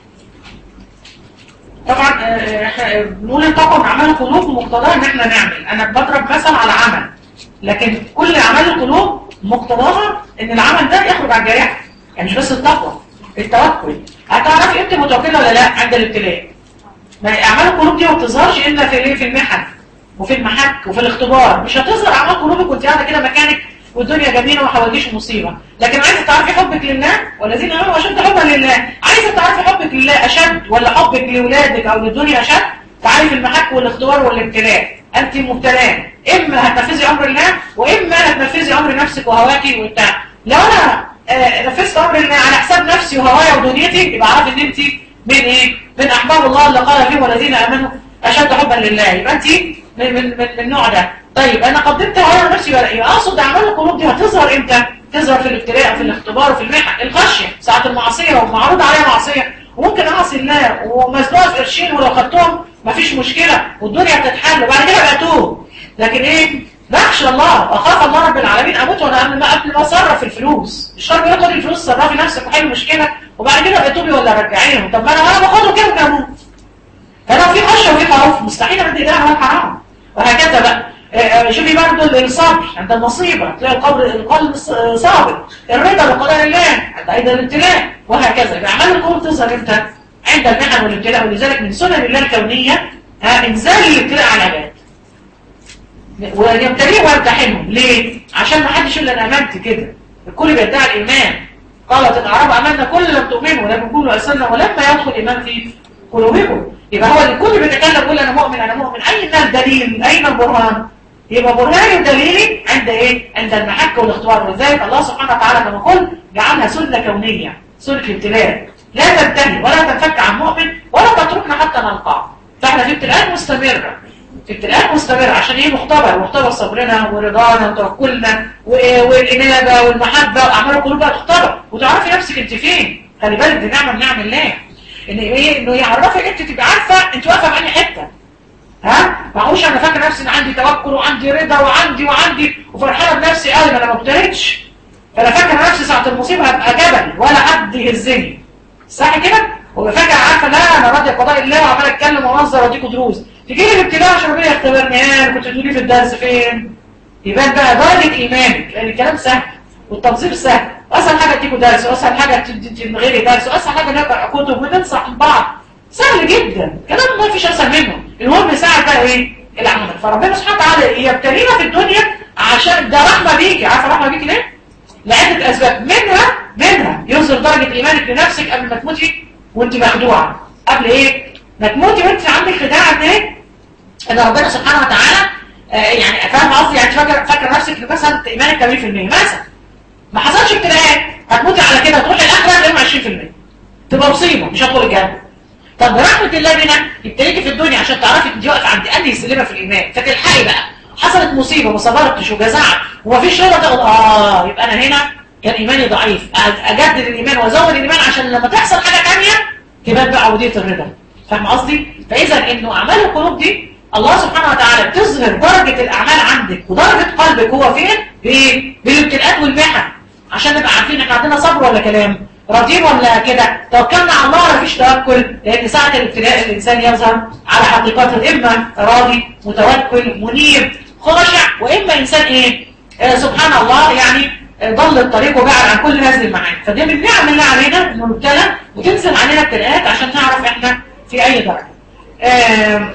Speaker 1: طبعا احنا بنقول الطاقه من اعمال القلوب ومقتضاها ان احنا نعمل. انا بضرب مثل على عمل، لكن كل اعمال القلوب مقتضاها ان العمل ده يخرج عن الجارحه، يعني مش بس التقوى، التوكل. هتعرفي انت متوكله ولا لا عند الابتلاء؟ ما اعمال القلوب دي ما بتظهرش الا في الايه؟ في المحن وفي المحك وفي الاختبار. مش هتظهر اعمال قلوبك وانت قاعده كده مكانك والدنيا جميله وما حواليش مصيبه. لكن عايزه تعرفي حبك لله والذين امنوا اشد حبا لله، عايزه تعرفي حبك لله اشد ولا حبك لاولادك او للدنيا اشد؟ تعالي في المحك والاختبار والابتلاء. انت مبتلاه، اما هتنفذي امر الله واما هتنفذي امر نفسك وهواكي وبتاع. لو انا آه نفذت امر الله على حساب نفسي وهوايا ودنيتي، يبقى عارف ان انت من ايه؟ من احباب الله اللي قال فيهم والذين امنوا اشد حبا لله. يبقى انت من من من النوع ده. طيب انا قدمت هوايا نفسي ولا ايه؟ اقصد اعمال القلوب دي هتظهر امتى؟ تظهر في الابتلاء وفي الاختبار وفي المحن. الخشيه ساعه المعصيه ومعروض عليها معصيه، وممكن اعصي الله ومزنوقه في قرشين ولو خدتهم مفيش مشكله والدنيا هتتحل وبعد كده ابقى اتوب. لكن ايه؟ بخشى الله واخاف الله رب العالمين، اموت وانا قبل ما قبل ما اصرف في الفلوس. الشرع بيقول خدي الفلوس صرفي نفسك وحلي المشكله وبعد كده ابقى توبي ولا رجعيهم. طب ما انا انا باخده كده وكده. فلو في خشيه وفي خوف مستحيل ادي ده على الحرام. وهكذا بقى. شوفي برضه الصبر عند المصيبه، تلاقي القلب القلب صابر. الرضا بقضاء الله عند الابتلاء، وهكذا. يبقى اعمال القلوب تظهر امتى؟ عند المحن والابتلاء. ولذلك من سنن الله الكونيه انزال الابتلاء على العباد ويبتليه ويمتحنهم. ليه؟ عشان ما حدش يقول انا امنت كده. الكل بيدعي الايمان. قالت الاعراب امنا كل لم تؤمنوا ولكن كونوا اسلموا ولما يدخل الايمان في قلوبكم. يبقى هو الكل بيتكلم يقول انا مؤمن انا مؤمن. اين الدليل؟ اين البرهان؟ يبقى برهاني ودليلي عند ايه؟ عند المحك والاختبار. ولذلك الله سبحانه وتعالى كما قلت جعلها سنه كونيه، سنه الابتلاء، لا تنتهي ولا تنفك عن مؤمن ولا تتركنا حتى نلقاه. فاحنا في ابتلاءات مستمره، في ابتلاءات مستمره. عشان ايه؟ مختبر، مختبر صبرنا ورضانا وتوكلنا والانابه والمحبه واعمال القلوب بقى تختبر وتعرفي نفسك انت فين. خلي بالك دي نعمه من نعم الله، ان ايه؟ انه يعرفك انت تبقى عارفه انت واقفه في انهي حته. ها؟ ما اقولش انا فاكر نفسي ان عندي توكل وعندي رضا وعندي وعندي وفرحانه بنفسي قوي، ما انا ما ابتليتش. فانا فاكره نفسي ساعه المصيبه هبقى جبل ولا حد يهزني. صح كده؟ وابقى فاكره عارفه لا انا راضيه بقضاء الله وعمال اتكلم وانظر واديكوا دروس. تيجي لي الابتلاء عشان ربنا يختبرني. انا كنت بتقولي في الدرس فين؟ يبان بقى درجه ايمانك، لان الكلام سهل والتنظير سهل. اسهل حاجه اديكوا درس، واسهل حاجه تنغيري درس، واسهل حاجه نقرا كتب وننصح بعض. سهل جدا، كلام ما فيش اسهل منه. المهم يساعد بقى ايه؟ العمل. فربنا سبحانه وتعالى يبتلينا في الدنيا عشان ده رحمه بيكي. عارفه رحمه بيكي ليه؟ لعده اسباب، منها منها يظهر درجه ايمانك لنفسك قبل ما تموتي وانت مخدوعه. قبل ايه؟ ما تموتي وانت عندك خداع قد ايه؟ ان ربنا سبحانه وتعالى آه يعني فاهم قصدي؟ يعني فاكره فاكره نفسك مثلا ايمانك ثمانين في المية مثلا، ما حصلش ابتلاءات، هتموتي على كده تروحي الاخره تلاقي عشرين في المية، تبقى مصيبه مش هتدخل الجنه. طب برحمه الله بينا يبتليكي في الدنيا عشان تعرفي انت واقفه عند انهي سلمه في الايمان، فتلحقي بقى. حصلت مصيبه ما صبرتش وجزعت ومفيش رضا، تقول اه يبقى انا هنا كان ايماني ضعيف، اجدد الايمان وازود الايمان عشان لما تحصل حاجه ثانيه تبان بقى عوديه الرضا. فاهم قصدي؟ فاذا انه اعمال القلوب دي الله سبحانه وتعالى بتظهر درجه الاعمال عندك ودرجه قلبك هو فين؟ بايه؟ بالابتلاءات والمحن، عشان نبقى عارفين احنا عندنا صبر ولا كلام؟ راضيين ولا كده؟ توكلنا على الله ولا مفيش توكل؟ لان ساعه الابتلاء الانسان يظهر على حقيقته، اما راضي متوكل منيب خاشع، واما انسان ايه؟ آه سبحان الله يعني ضل الطريق وبعد عن كل هذه المعاني. فدي من نعم الله علينا انه نبتلى وتنزل علينا ابتلاءات عشان نعرف احنا في اي درجه. آه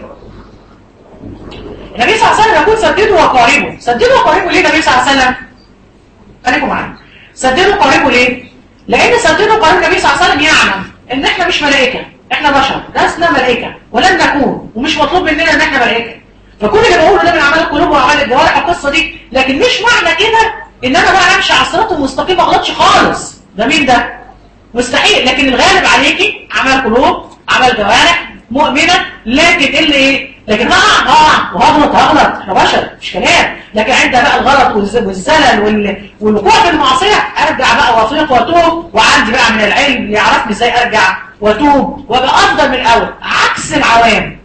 Speaker 1: النبي صلى الله عليه وسلم يقول سددوا وقاربوا. سددوا وقاربوا ليه النبي صلى الله عليه وسلم؟ خليكم معايا. سددوا وقاربوا ليه؟ لان سددوا وقاربوا النبي صلى الله عليه وسلم يعلم ان احنا مش ملائكه، احنا بشر، لسنا ملائكه ولن نكون، ومش مطلوب مننا ان احنا ملائكه. فكل اللي بقوله ده من اعمال القلوب واعمال الجوارح القصه دي، لكن مش معنى كده انما بقى امشي على الصراط المستقيم ما اغلطش خالص، ده مين ده؟ مستحيل. لكن الغالب عليكي عمل قلوب، عمل جوارح مؤمنه، لكن اللي ايه؟ لكن هقع هقع وهغلط هغلط، احنا بشر مش كلام. لكن عند بقى الغلط والزلل والوقوع في المعصيه ارجع بقى وافيق واتوب، وعندي بقى من العلم اللي يعرفني ازاي ارجع واتوب وابقى افضل من الاول، عكس العوام.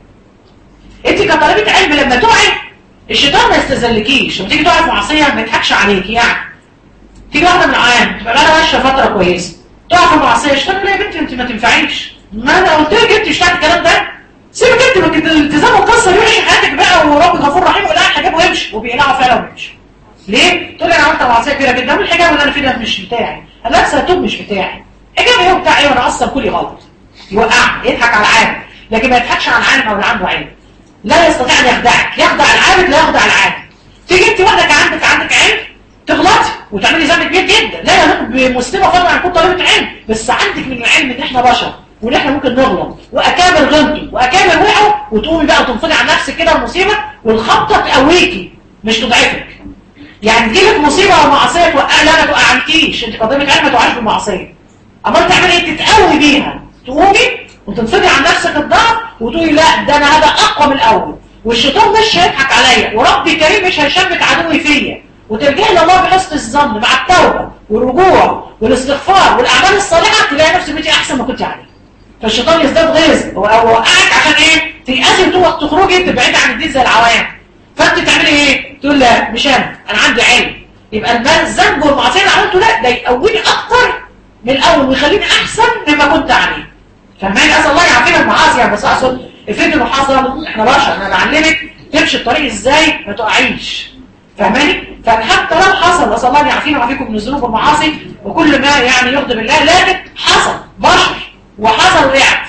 Speaker 1: انت كطالبه علم لما تقعي الشيطان ما يستذلكيش، لما تيجي تقعي في معصيه ما يضحكش عليكي. يعني تيجي واحده من العوام تبقى بقى ماشيه فتره كويسه تقع في معصيه، الشيطان يقول لها يا بنتي انت ما تنفعيش، ما انا قلت لك انت مش بتاعت الكلام ده، سيبك انت من الالتزام والقصه دي وعيشي حياتك بقى ورب غفور رحيم ولا حاجه ويمشي، وبيقلعوا فعلا ويمشي. ليه؟ تقول لي انا عملت معصيه كبيره جدا، والحجاب اللي انا فيه ده مش بتاعي، انا لابسه هتوب مش بتاعي، حجاب ايه وبتاع ايه وانا اصلا كلي غلط. يوقعني، يضحك على العالم، لكن ما يضحكش على العالم او اللي عنده علم. لا يستطيع ان يخدعك، يخدع العابد لا يخدع العالم. تيجي انت واحده عندك عندك علم تغلطي وتعملي ذنب كبير جدا، لا يليق بمسلمه فضلا عن كل طالبه علم، بس عندك من العلم ان احنا بشر وان احنا ممكن نغلط، واكابر غلطوا واكابر وقعوا، وتقومي بقى وتنفضي عن نفسك كده المصيبه، والخبطه تقويكي مش تضعفك. يعني تجيلك مصيبه ومعصيه توقع، لا ما توقعنكيش، انت كطالبه علم ما توقعش بالمعصيه، امال تعملي ايه؟ تتقوي بيها، تقومي وتنفضي عن نفسك الضعف وتقولي لا ده انا هذا اقوى من الاول، والشيطان مش هيضحك عليا، وربي كريم مش هيشمت عدوي فيا، وترجعي لله بحسن الظن مع التوبه والرجوع والاستغفار والاعمال الصالحه، تلاقي نفسك بقيتي احسن ما كنت عليه. فالشيطان يزداد غيظ ووقعك عشان ايه؟ تيأسي وتوقف تخرجي تبعدي عن الدين زي العوام. فانت تعملي ايه؟ تقول لا مش انا، انا عندي علم. يبقى الذنب والمعصيه اللي عملته لا ده يقويني اكتر من الاول ويخليني احسن مما كنت عليه. فاهماني؟ اسال الله يعافينا المعاصي. يعني بس اقصد افرض المحاصره، احنا بشر، انا بعلمك تمشي الطريق ازاي ما تقعيش. فاهماني؟ فحتى لو حصل، اسال الله يعافينا ويعافيكم من الذنوب والمعاصي وكل ما يعني يغضب الله، لكن حصل بشر وحصل وقعت.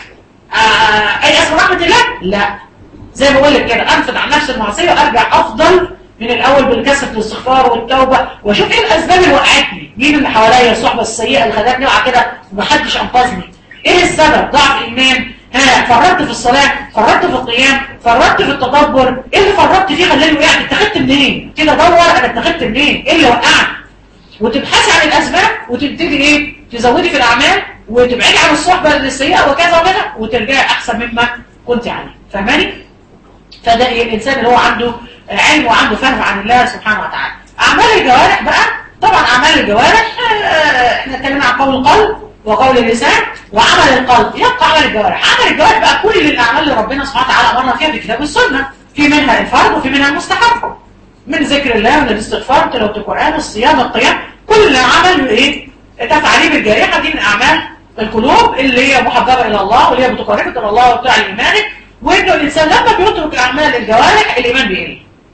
Speaker 1: آه اي اسم رحمه الله؟ لا. زي ما بقول لك كده، انفض عن نفس المعصيه وارجع افضل من الاول بالكسر والاستغفار والتوبه، واشوف ايه الاسباب اللي وقعتني، مين اللي حواليا، الصحبه السيئه اللي خلتني اقع كده ومحدش انقذني، ايه السبب؟ ضعف ايمان، ها فرطت في الصلاه، فرطت في القيام، فرطت في التدبر، ايه اللي فرطت فيه خلاني وقعت؟ اتخذت منين؟ كده دور انا اتخذت منين؟ ايه اللي وقعني؟ وتبحثي عن الاسباب وتبتدي ايه؟ تزودي في الاعمال وتبعدي عن الصحبه السيئه وكذا وكذا، وترجعي احسن مما كنت عليه. فاهماني؟ فده إيه؟ الانسان اللي هو عنده علم وعنده فهم عن الله سبحانه وتعالى. اعمال الجوارح بقى، طبعا اعمال الجوارح احنا اتكلمنا عن قول القلب وقول اللسان وعمل القلب، يبقى عمل الجوارح. عمل الجوارح بقى كل الاعمال اللي ربنا سبحانه وتعالى امرنا فيها بالكتاب والسنه، في منها الفرض وفي منها المستحب، من ذكر الله ومن الاستغفار، تلاوه القران، الصيام، القيام، كل عمل ايه تفعليه بالجارحه دي من اعمال القلوب اللي هي محببه الى الله واللي هي بتقربك الى الله وبتعلي ايمانك. وانه الانسان لما بيترك اعمال الجوارح الايمان بيقل.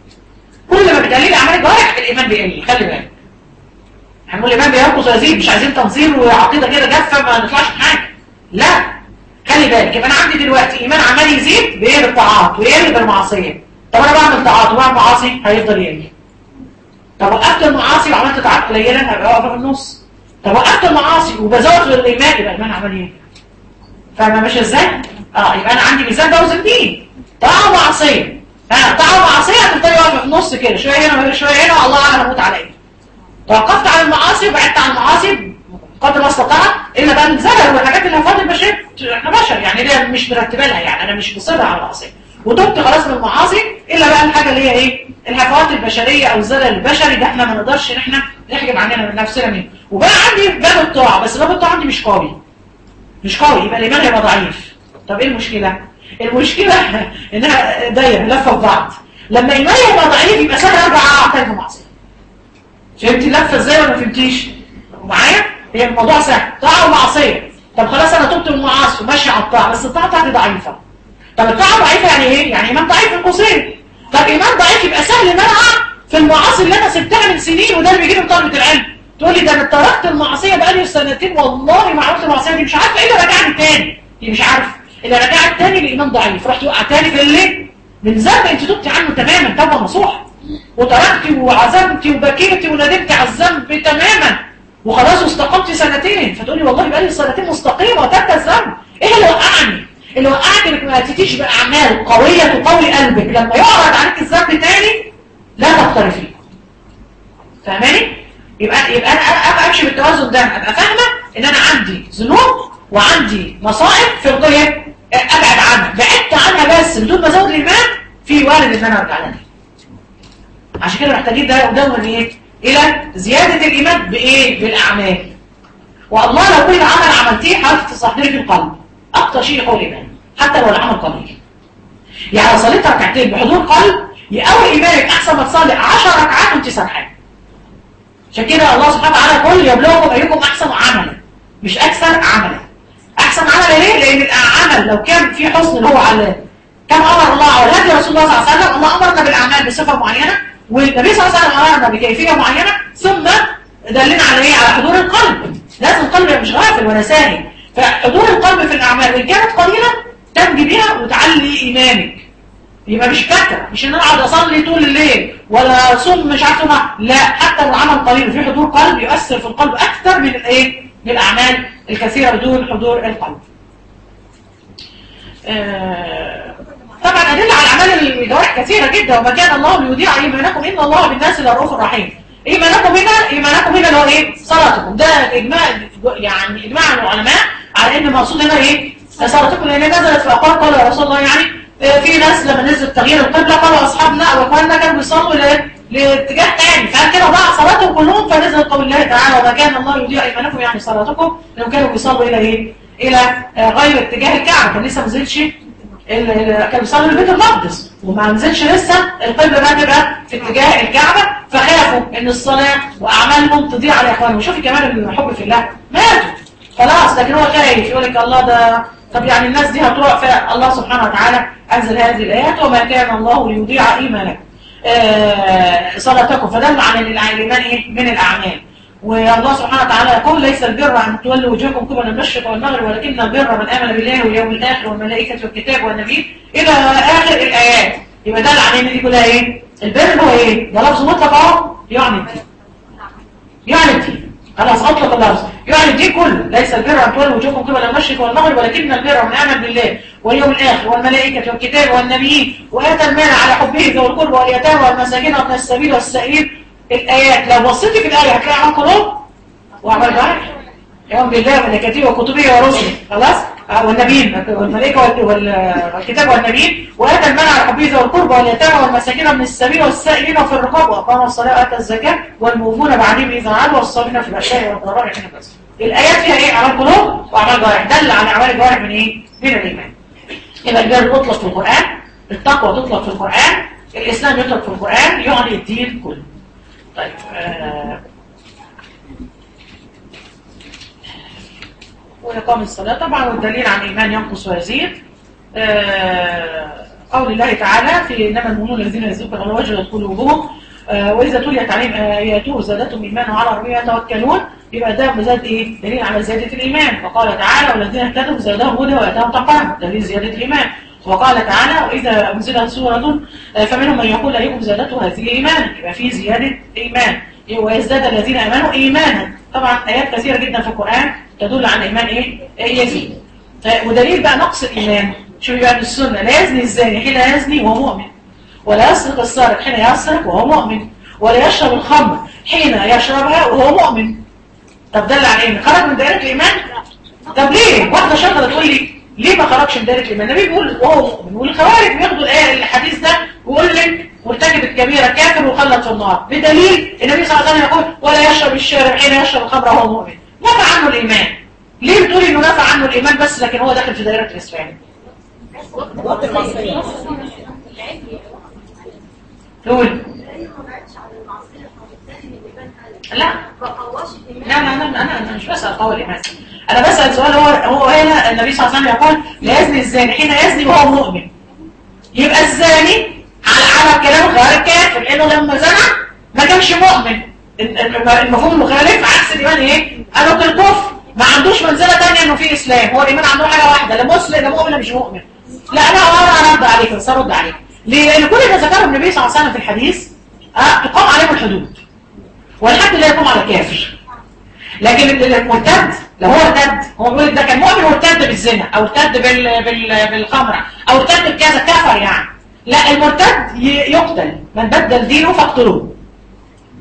Speaker 1: كل ما بتقلل اعمال الجوارح الايمان بيقل، خلي بالك. هنقول الايمان بينقص ويزيد، مش عايزين تنظير وعقيده كده جافه ما نطلعش بحاجه. لا، خلي بالك. يبقى انا عندي دلوقتي ايمان عمال يزيد بايه؟ بالطاعات، ويقل بالمعاصيه. طب انا بعمل طاعات وبعمل معاصي هيفضل يقل. طب وقفت المعاصي وعملت طاعات قليله هبقى واقفه في النص. طب وقفت المعاصي وبزود الايمان يبقى الايمان عمال يقل. فاهمه ماشيه ازاي؟ اه يبقى انا عندي ميزان ده وزن دين، طاعه ومعصيه. ها طاعه ومعصيه هتفضلي واقفه في النص كده، شويه هنا شويه هنا، الله اعلم هموت على ايه. توقفت عن المعاصي وبعدت عن المعاصي قدر ما استطعت، الا بقى الزلل والحاجات اللي هفاضل البشر، احنا بشر يعني دي مش مرتبه لها، يعني انا مش مصر على المعاصي وتبت خلاص من المعاصي، الا بقى الحاجه اللي هي ايه؟ الهفوات البشريه او الزلل البشري، ده احنا ما نقدرش ان احنا نحجب عننا من نفسنا منه. وبقى عندي باب الطاعه، بس باب الطاعه عندي مش قوي مش قوي يبقى الايمان هيبقى ضعيف. طب ايه المشكله؟ المشكله انها دايره لفه في بعض. لما ايماني يبقى ضعيف يبقى سهل ارجع اقع تاني في معصيه. فهمتي اللفه ازاي ولا ما فهمتيش؟ معايا؟ هي الموضوع سهل، طاعه ومعصيه. طب خلاص انا تبت من المعاصي وماشي على الطاعه، بس الطاعه بتاعتي ضعيفه. طب الطاعه ضعيفه يعني ايه؟ يعني ايمان ضعيف في قوسين. طب ايمان ضعيف يبقى سهل ان انا اقع في المعاصي اللي انا سبتها من سنين، وده اللي بيجي من طلبه العلم. تقول لي ده انا تركت المعصيه بقالي سنتين والله ما عملت المعصيه دي، مش عارفه ايه اللي رجعني تاني. دي مش عارفه اللي رجعت تاني الايمان ضعيف، رحت وقع تاني في اللي من ذنب انت تبتي عنه تماما توبه نصوحه، وتركتي وعزمتي وبكيتي وندمتي على الذنب تماما وخلاص واستقمتي سنتين، فتقولي والله بقالي سنتين مستقيمه وترك الذنب. ايه اللي وقعني؟ اللي وقعك انك ما اتيتيش باعمال قويه تقوي قلبك، لما يعرض عليك الذنب تاني لا تقترفيه. فاهماني؟ يبقى يبقى انا ابقى امشي بالتوازن ده، ابقى فاهمه ان انا عندي ذنوب وعندي مصائب في القضيه ابعد عنها، بعدت عنها بس بدون ما ازود الايمان، في وارد ان انا ارجع لها. عشان كده محتاجين ده دوما ايه؟ الى زياده الايمان بايه؟ بالاعمال. والله لو كل عمل عملتيه حاولت تصححيه في القلب، اكتر شيء يقوي الايمان حتى لو العمل قليل. يعني لو صليت ركعتين بحضور قلب يقوي ايمانك احسن ما تصلي عشر ركعات وانت سرحان. عشان كده الله سبحانه وتعالى يقول يبلغكم ايكم احسن عملا، مش اكثر عملا. احسن عمل ليه؟ لان العمل لو كان في حسن اللي هو على كم امر الله او هدي رسول الله صلى الله عليه وسلم، الله امرنا بالاعمال بصفه معينه، والنبي صلى الله عليه وسلم امرنا بكيفيه معينه، ثم دلنا على ايه؟ على حضور القلب. لازم القلب مش غافل ولا ساهي، فحضور القلب في الاعمال وان كانت قليله تنجي بها وتعلي ايمانك. يبقى مش فاكره، مش ان انا اقعد اصلي طول الليل ولا اصوم مش عارفه ما، لا، حتى لو العمل قليل وفي حضور قلب يؤثر في القلب اكثر من الايه؟ من الاعمال الكثيره بدون حضور القلب. آه طبعا ادله على اعمال الجوارح كثيره جدا، وما كان الله ليضيع ايمانكم ان الله بالناس لرؤوف رحيم. ايمانكم هنا ايمانكم هنا اللي هو ايه؟ صلاتكم. ده اجماع، يعني اجماع العلماء على ان المقصود هنا ايه؟ صلاتكم، لان نزلت في اقوال قال يا رسول الله، يعني في ناس لما نزل تغيير القبلة قالوا أصحابنا أو أخواننا كانوا بيصلوا لاتجاه تاني، فقال كده ضاع صلاتهم كلهم، فنزل قول الله تعالى وما كان الله يضيع إيمانكم، يعني صلاتكم لو كانوا بيصلوا إلى إيه؟ إلى غير اتجاه الكعبة. كان لسه ما نزلش، كانوا بيصلوا لبيت المقدس وما نزلش لسه القبلة بقى تبقى في اتجاه الكعبة، فخافوا إن الصلاة وأعمالهم تضيع على إخوانهم. وشوفي كمان الحب في الله، ماتوا خلاص، لكن هو خايف يقول لك الله ده، طب يعني الناس دي هتروح. فالله سبحانه وتعالى أنزل هذه الآيات وما كان الله ليضيع إيمانكم آه صلاتكم، فدل على الإيمان إيه؟ من الأعمال. والله سبحانه وتعالى يقول ليس البر أن تولوا وجوهكم قبل المشرق والمغرب ولكن البر من آمن بالله واليوم الآخر والملائكة والكتاب والنبي إلى آخر الآيات. يبقى دل على إن دي كلها إيه؟ البر هو إيه؟ ده لفظ مطلق أهو، يعني الدين، يعني الدين خلاص أطلق اللفظ، يعني الدين كله. ليس البر أن تولوا وجوهكم قبل المشرق والمغرب ولكن البر من آمن بالله واليوم الآخر والملائكة والكتاب والنبيين وآتى المال على حبه ذوي القربى واليتامى والمساكين وابن السبيل والسائلين. الآيات لو بصيتي في الآية هتلاقي عن قلوب وعمل جارح، يوم بالله وملائكته وكتبه ورسله، خلاص، والنبيين والملائكة والكتاب والنبيين وآتى المال على حبه ذوي القربى واليتامى والمساكين وابن السبيل والسائلين وفي الرقاب وأقاموا الصلاة وآتى الزكاة والموفون بعدهم إذا عادوا والصابرين في البأساء والضراء حين بأس. الآيات فيها إيه؟ أعمال قلوب وأعمال جوارح، دل على أعمال الجوارح من إيه؟ من الإيمان. يبقى البر يطلق في القرآن، التقوى تطلق في القرآن، الإسلام يطلق في القرآن، يعني الدين كله. طيب آه وإقام الصلاة طبعا، والدليل عن الإيمان ينقص ويزيد آه قول الله تعالى في إنما المؤمنون الذين يزكون على وجهت قلوبهم آه وإذا تليت عليهم آياته زادتهم إيمانا وعلى ربهم يتوكلون. يبقى ده زاد إيه؟ دليل على زيادة الإيمان. وقال تعالى والذين اهتدوا زادهم هدى وآتاهم تقواهم، دليل زيادة الإيمان. وقال تعالى وإذا أنزلت سورة فمنهم من يقول أيكم زادته هذه إيمانا، يبقى في زيادة إيمان. ويزداد الذين آمنوا إيمانا. طبعا آيات كثيرة جدا في القرآن تدل على إيمان إيه؟ يزيد. ودليل بقى نقص الإيمان، شوفي بقى من السنة، لا يزني الزاني حين يزني وهو مؤمن، ولا يسرق السارق حين يسرق وهو مؤمن، ولا يشرب الخمر حين يشربها وهو مؤمن. طب دل على إيه؟ خرج من دائرة الإيمان؟ طب ليه؟ واحدة شاطرة تقول لي ليه ما خرجش من دائرة الإيمان؟ النبي بيقول وهو مؤمن، والخوارج بياخدوا الآية الحديث ده ويقول لك مرتكب الكبيرة كافر وخلد في النار، بدليل النبي صلى الله عليه وسلم يقول ولا يشرب الشارب حين يشرب الخمر وهو مؤمن. نفى عنه الإيمان. ليه بتقولي إنه نفى عنه الإيمان بس لكن هو داخل في دائرة الإسلام؟ تقول لا لا انا انا انا مش بسأل قول الإيمان، انا بسأل سؤال. هو هو هنا النبي صلى الله عليه وسلم يقول لا يزني الزاني حين يزني وهو مؤمن، يبقى الزاني على على كلام غير كافر، لانه لما زنى ما كانش مؤمن. المفهوم المخالف عكس الايمان ايه؟ قالوا الكفر ما عندوش منزله ثانيه انه في اسلام، هو الايمان عنده حاجه واحده، لا مسلم لا مؤمن لا مش مؤمن. لا انا انا ارد عليك بس ارد عليك ليه؟ لان كل ما ذكره النبي صلى الله عليه وسلم في الحديث أه تقام عليهم الحدود والحد لا يقوم على كافر. لكن المرتد لو هو ارتد، هو بيقول ده كان مؤمن وارتد بالزنا او ارتد بال بال بالخمره او ارتد بكذا كفر يعني. لا، المرتد يقتل، من بدل دينه فاقتلوه.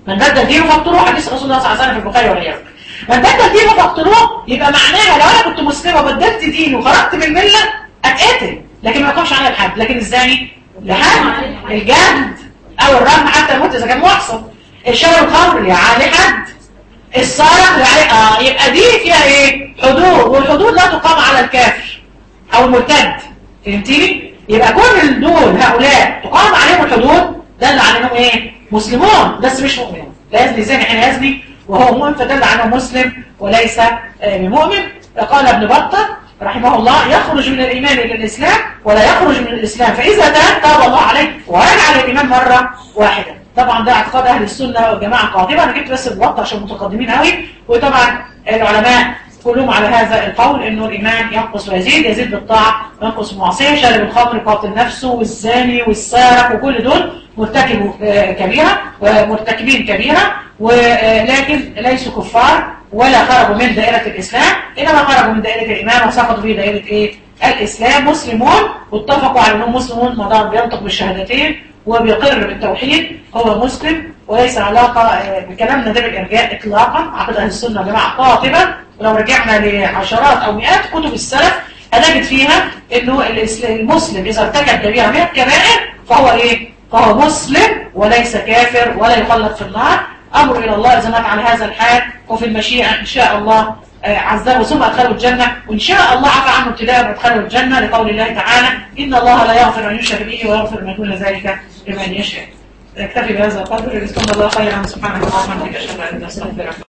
Speaker 1: من بدل دينه فاقتلوه، حديث رسول الله صلى الله عليه وسلم في البخاري وغيره. من بدل دينه فاقتلوه يبقى معناها لو انا كنت مسلمه وبدلت دينه وخرجت من المله اتقتل، لكن ما يقومش عليا الحد. لكن ازاي؟ لحد الجلد او الرمي حتى الموت اذا كان محصن. الشرب الخمر عليه حد، السرقه عليه اه. يبقى دي فيها ايه؟ حدود، والحدود لا تقام على الكافر او المرتد. فهمتيني؟ يبقى كل دول هؤلاء تقام عليهم الحدود دل على انهم ايه؟ مسلمون بس مش مؤمنون. لا يزني زاني حين يزني وهو مؤمن فدل على انه مسلم وليس بمؤمن. قال ابن بطة رحمه الله: يخرج من الايمان الى الاسلام ولا يخرج من الاسلام، فاذا تاب تاب الله عليه ورجع للايمان مره واحده. طبعا ده اعتقاد اهل السنه والجماعه قاطبه. انا جبت بس البطة عشان متقدمين قوي، وطبعا العلماء كلهم على هذا القول انه الايمان ينقص ويزيد، يزيد بالطاعه وينقص بالمعصيه. شارب الخمر قاتل نفسه، والزاني والسارق وكل دول مرتكبوا كبيره ومرتكبين كبيره، ولكن ليسوا كفار ولا خرجوا من دائره الاسلام، انما خرجوا من دائره الايمان وسقطوا في دائره ايه؟ الاسلام. مسلمون واتفقوا على انهم مسلمون ما دام بينطق بالشهادتين وبيقر بالتوحيد هو مسلم، وليس علاقه بكلامنا ده بالارجاء اطلاقا. عقيده اهل السنه يا جماعه قاطبه، ولو رجعنا لعشرات او مئات كتب السلف هنجد فيها انه المسلم اذا ارتكب كبيره من الكبائر فهو ايه؟ فهو مسلم وليس كافر ولا يخلد في النار. امر الى الله اذا مات على هذا الحال، وفي المشيئه ان شاء الله عذبه ثم ادخله الجنه، وان شاء الله عفى عنه ابتداء وادخله الجنه، لقول الله تعالى: ان الله لا يغفر ان يشرك به ويغفر ما دون ذلك لمن يشاء. نكتفي بهذا القدر. جزاكم الله خيرا. سبحانك اللهم وبحمدك اشهد ان لا اله الا انت استغفرك.